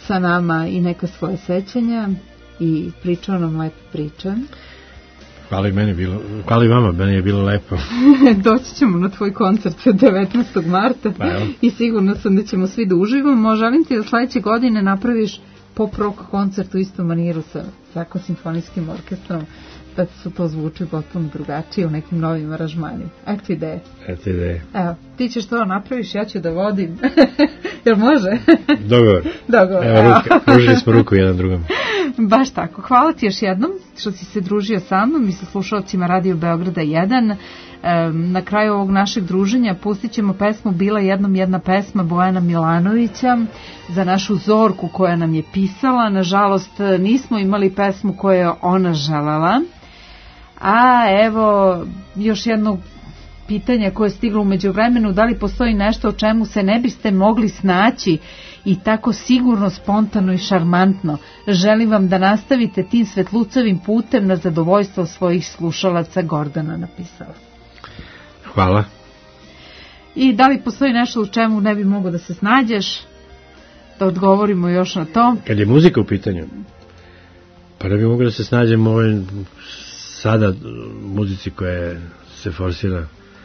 sa nama i neka svoje sećanja i pričao nam lepe priče. Hvala i vama, meni je bilo lepo. Doći ćemo na tvoj koncert 19. marta i sigurno sam da ćemo svi da uživamo. Želim ti da sledeće godine napraviš pop rock koncert u istom maniru sa Sako simfonijskim orkestrom, da su to zvuči potpuno drugačije u nekim novim aranžmanima. Eto ideje. Evo, ti ćeš to napraviš, ja ću da vodim. Jel može? Dogovor. Evo, pružili smo ruku jedan drugom. Baš tako. Hvala ti još jednom što si se družio sa mnom i sa slušalcima Radio Beograda 1. Na kraju ovog našeg druženja pustit ćemo pesmu Bila jednom jedna pesma Bojana Milanovića za našu Zorku koja nam je pisala. Nažalost nismo imali pesmu koju je ona želala. A evo još jedno pitanje koje je stiglo u međuvremenu, da li postoji nešto o čemu se ne biste mogli snaći i tako sigurno, spontano i šarmantno. Želim vam da nastavite tim svetlucavim putem na zadovoljstvo svojih slušalaca, Gordana napisala. Hvala. I da li postoji nešto u čemu ne bi mogo da se snađeš? Da odgovorimo još na to. Kad je muzika u pitanju, pa ne bi mogo da se snađem u ovoj sada muzici koja se forsira,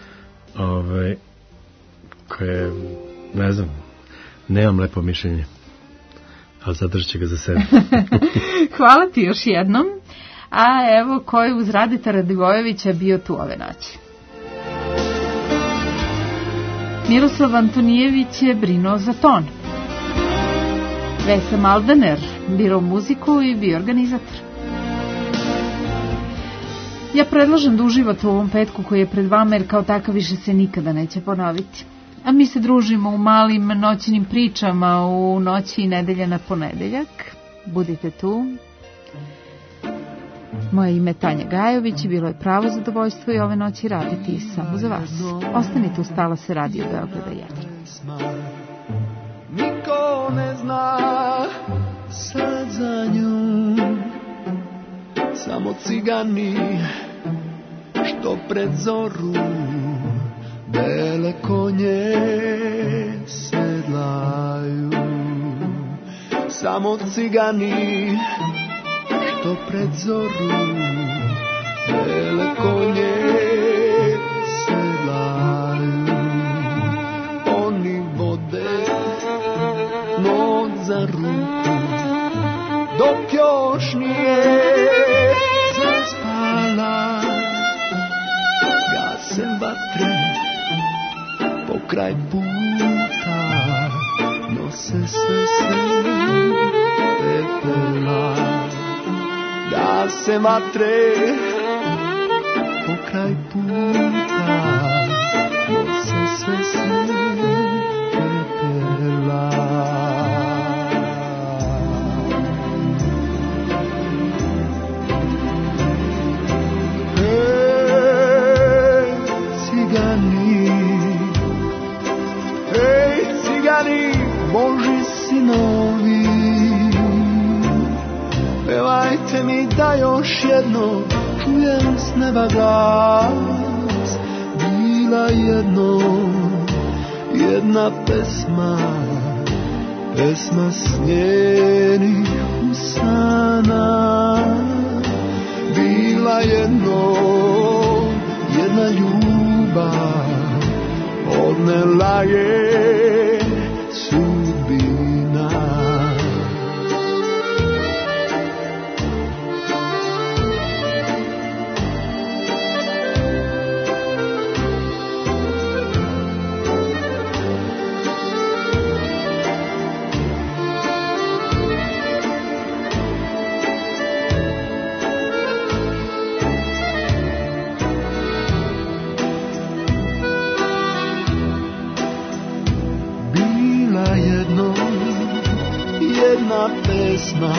koje, ne znam, nemam lepo mišljenje, ali zadržat će ga za sebe. Hvala ti još jednom. A evo ko je uz Radeta Radivojevića bio tu ove noći. Miroslav Antonijević je brinuo za ton. Vesa Maldaner birao muziku i bio organizator. Ja predlažem da uživate u ovom petku koji je pred vama, jer kao takav više se nikada neće ponoviti. A mi se družimo u malim noćnim pričama u noći i nedelja na ponedeljak. Budite tu. Moje ime je Tanja Gajović i bilo je pravo zadovoljstvo i ove noći raditi samo za vas. Ostanite uz Talase Radio Beograda 1. Niko ne zna sad za nju, samo cigani što pred zoru bele konje sedlaju. Samo cigani što pred zoru bele konje sedlaju. Oni vode noć za ruku dok još nije zaspala. Gase vatre pokraj puta, nose se pepela. Gase vatre pokraj puta, nose se pepela. Boži sinovi, pevajte mi da još jedno čujem s neba glas. Bila jedna pesma, pesma snjenih usana. Bila jedna ljubav, odnela je sudbina. Jedna pesma,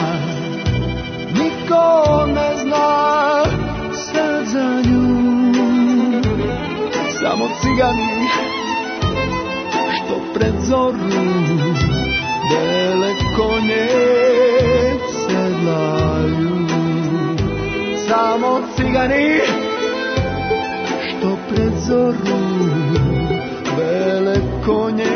niko ne zna sad za nju. Samo cigani što pred zoru bele konje sedlaju. Samo cigani što pred zoru bele konje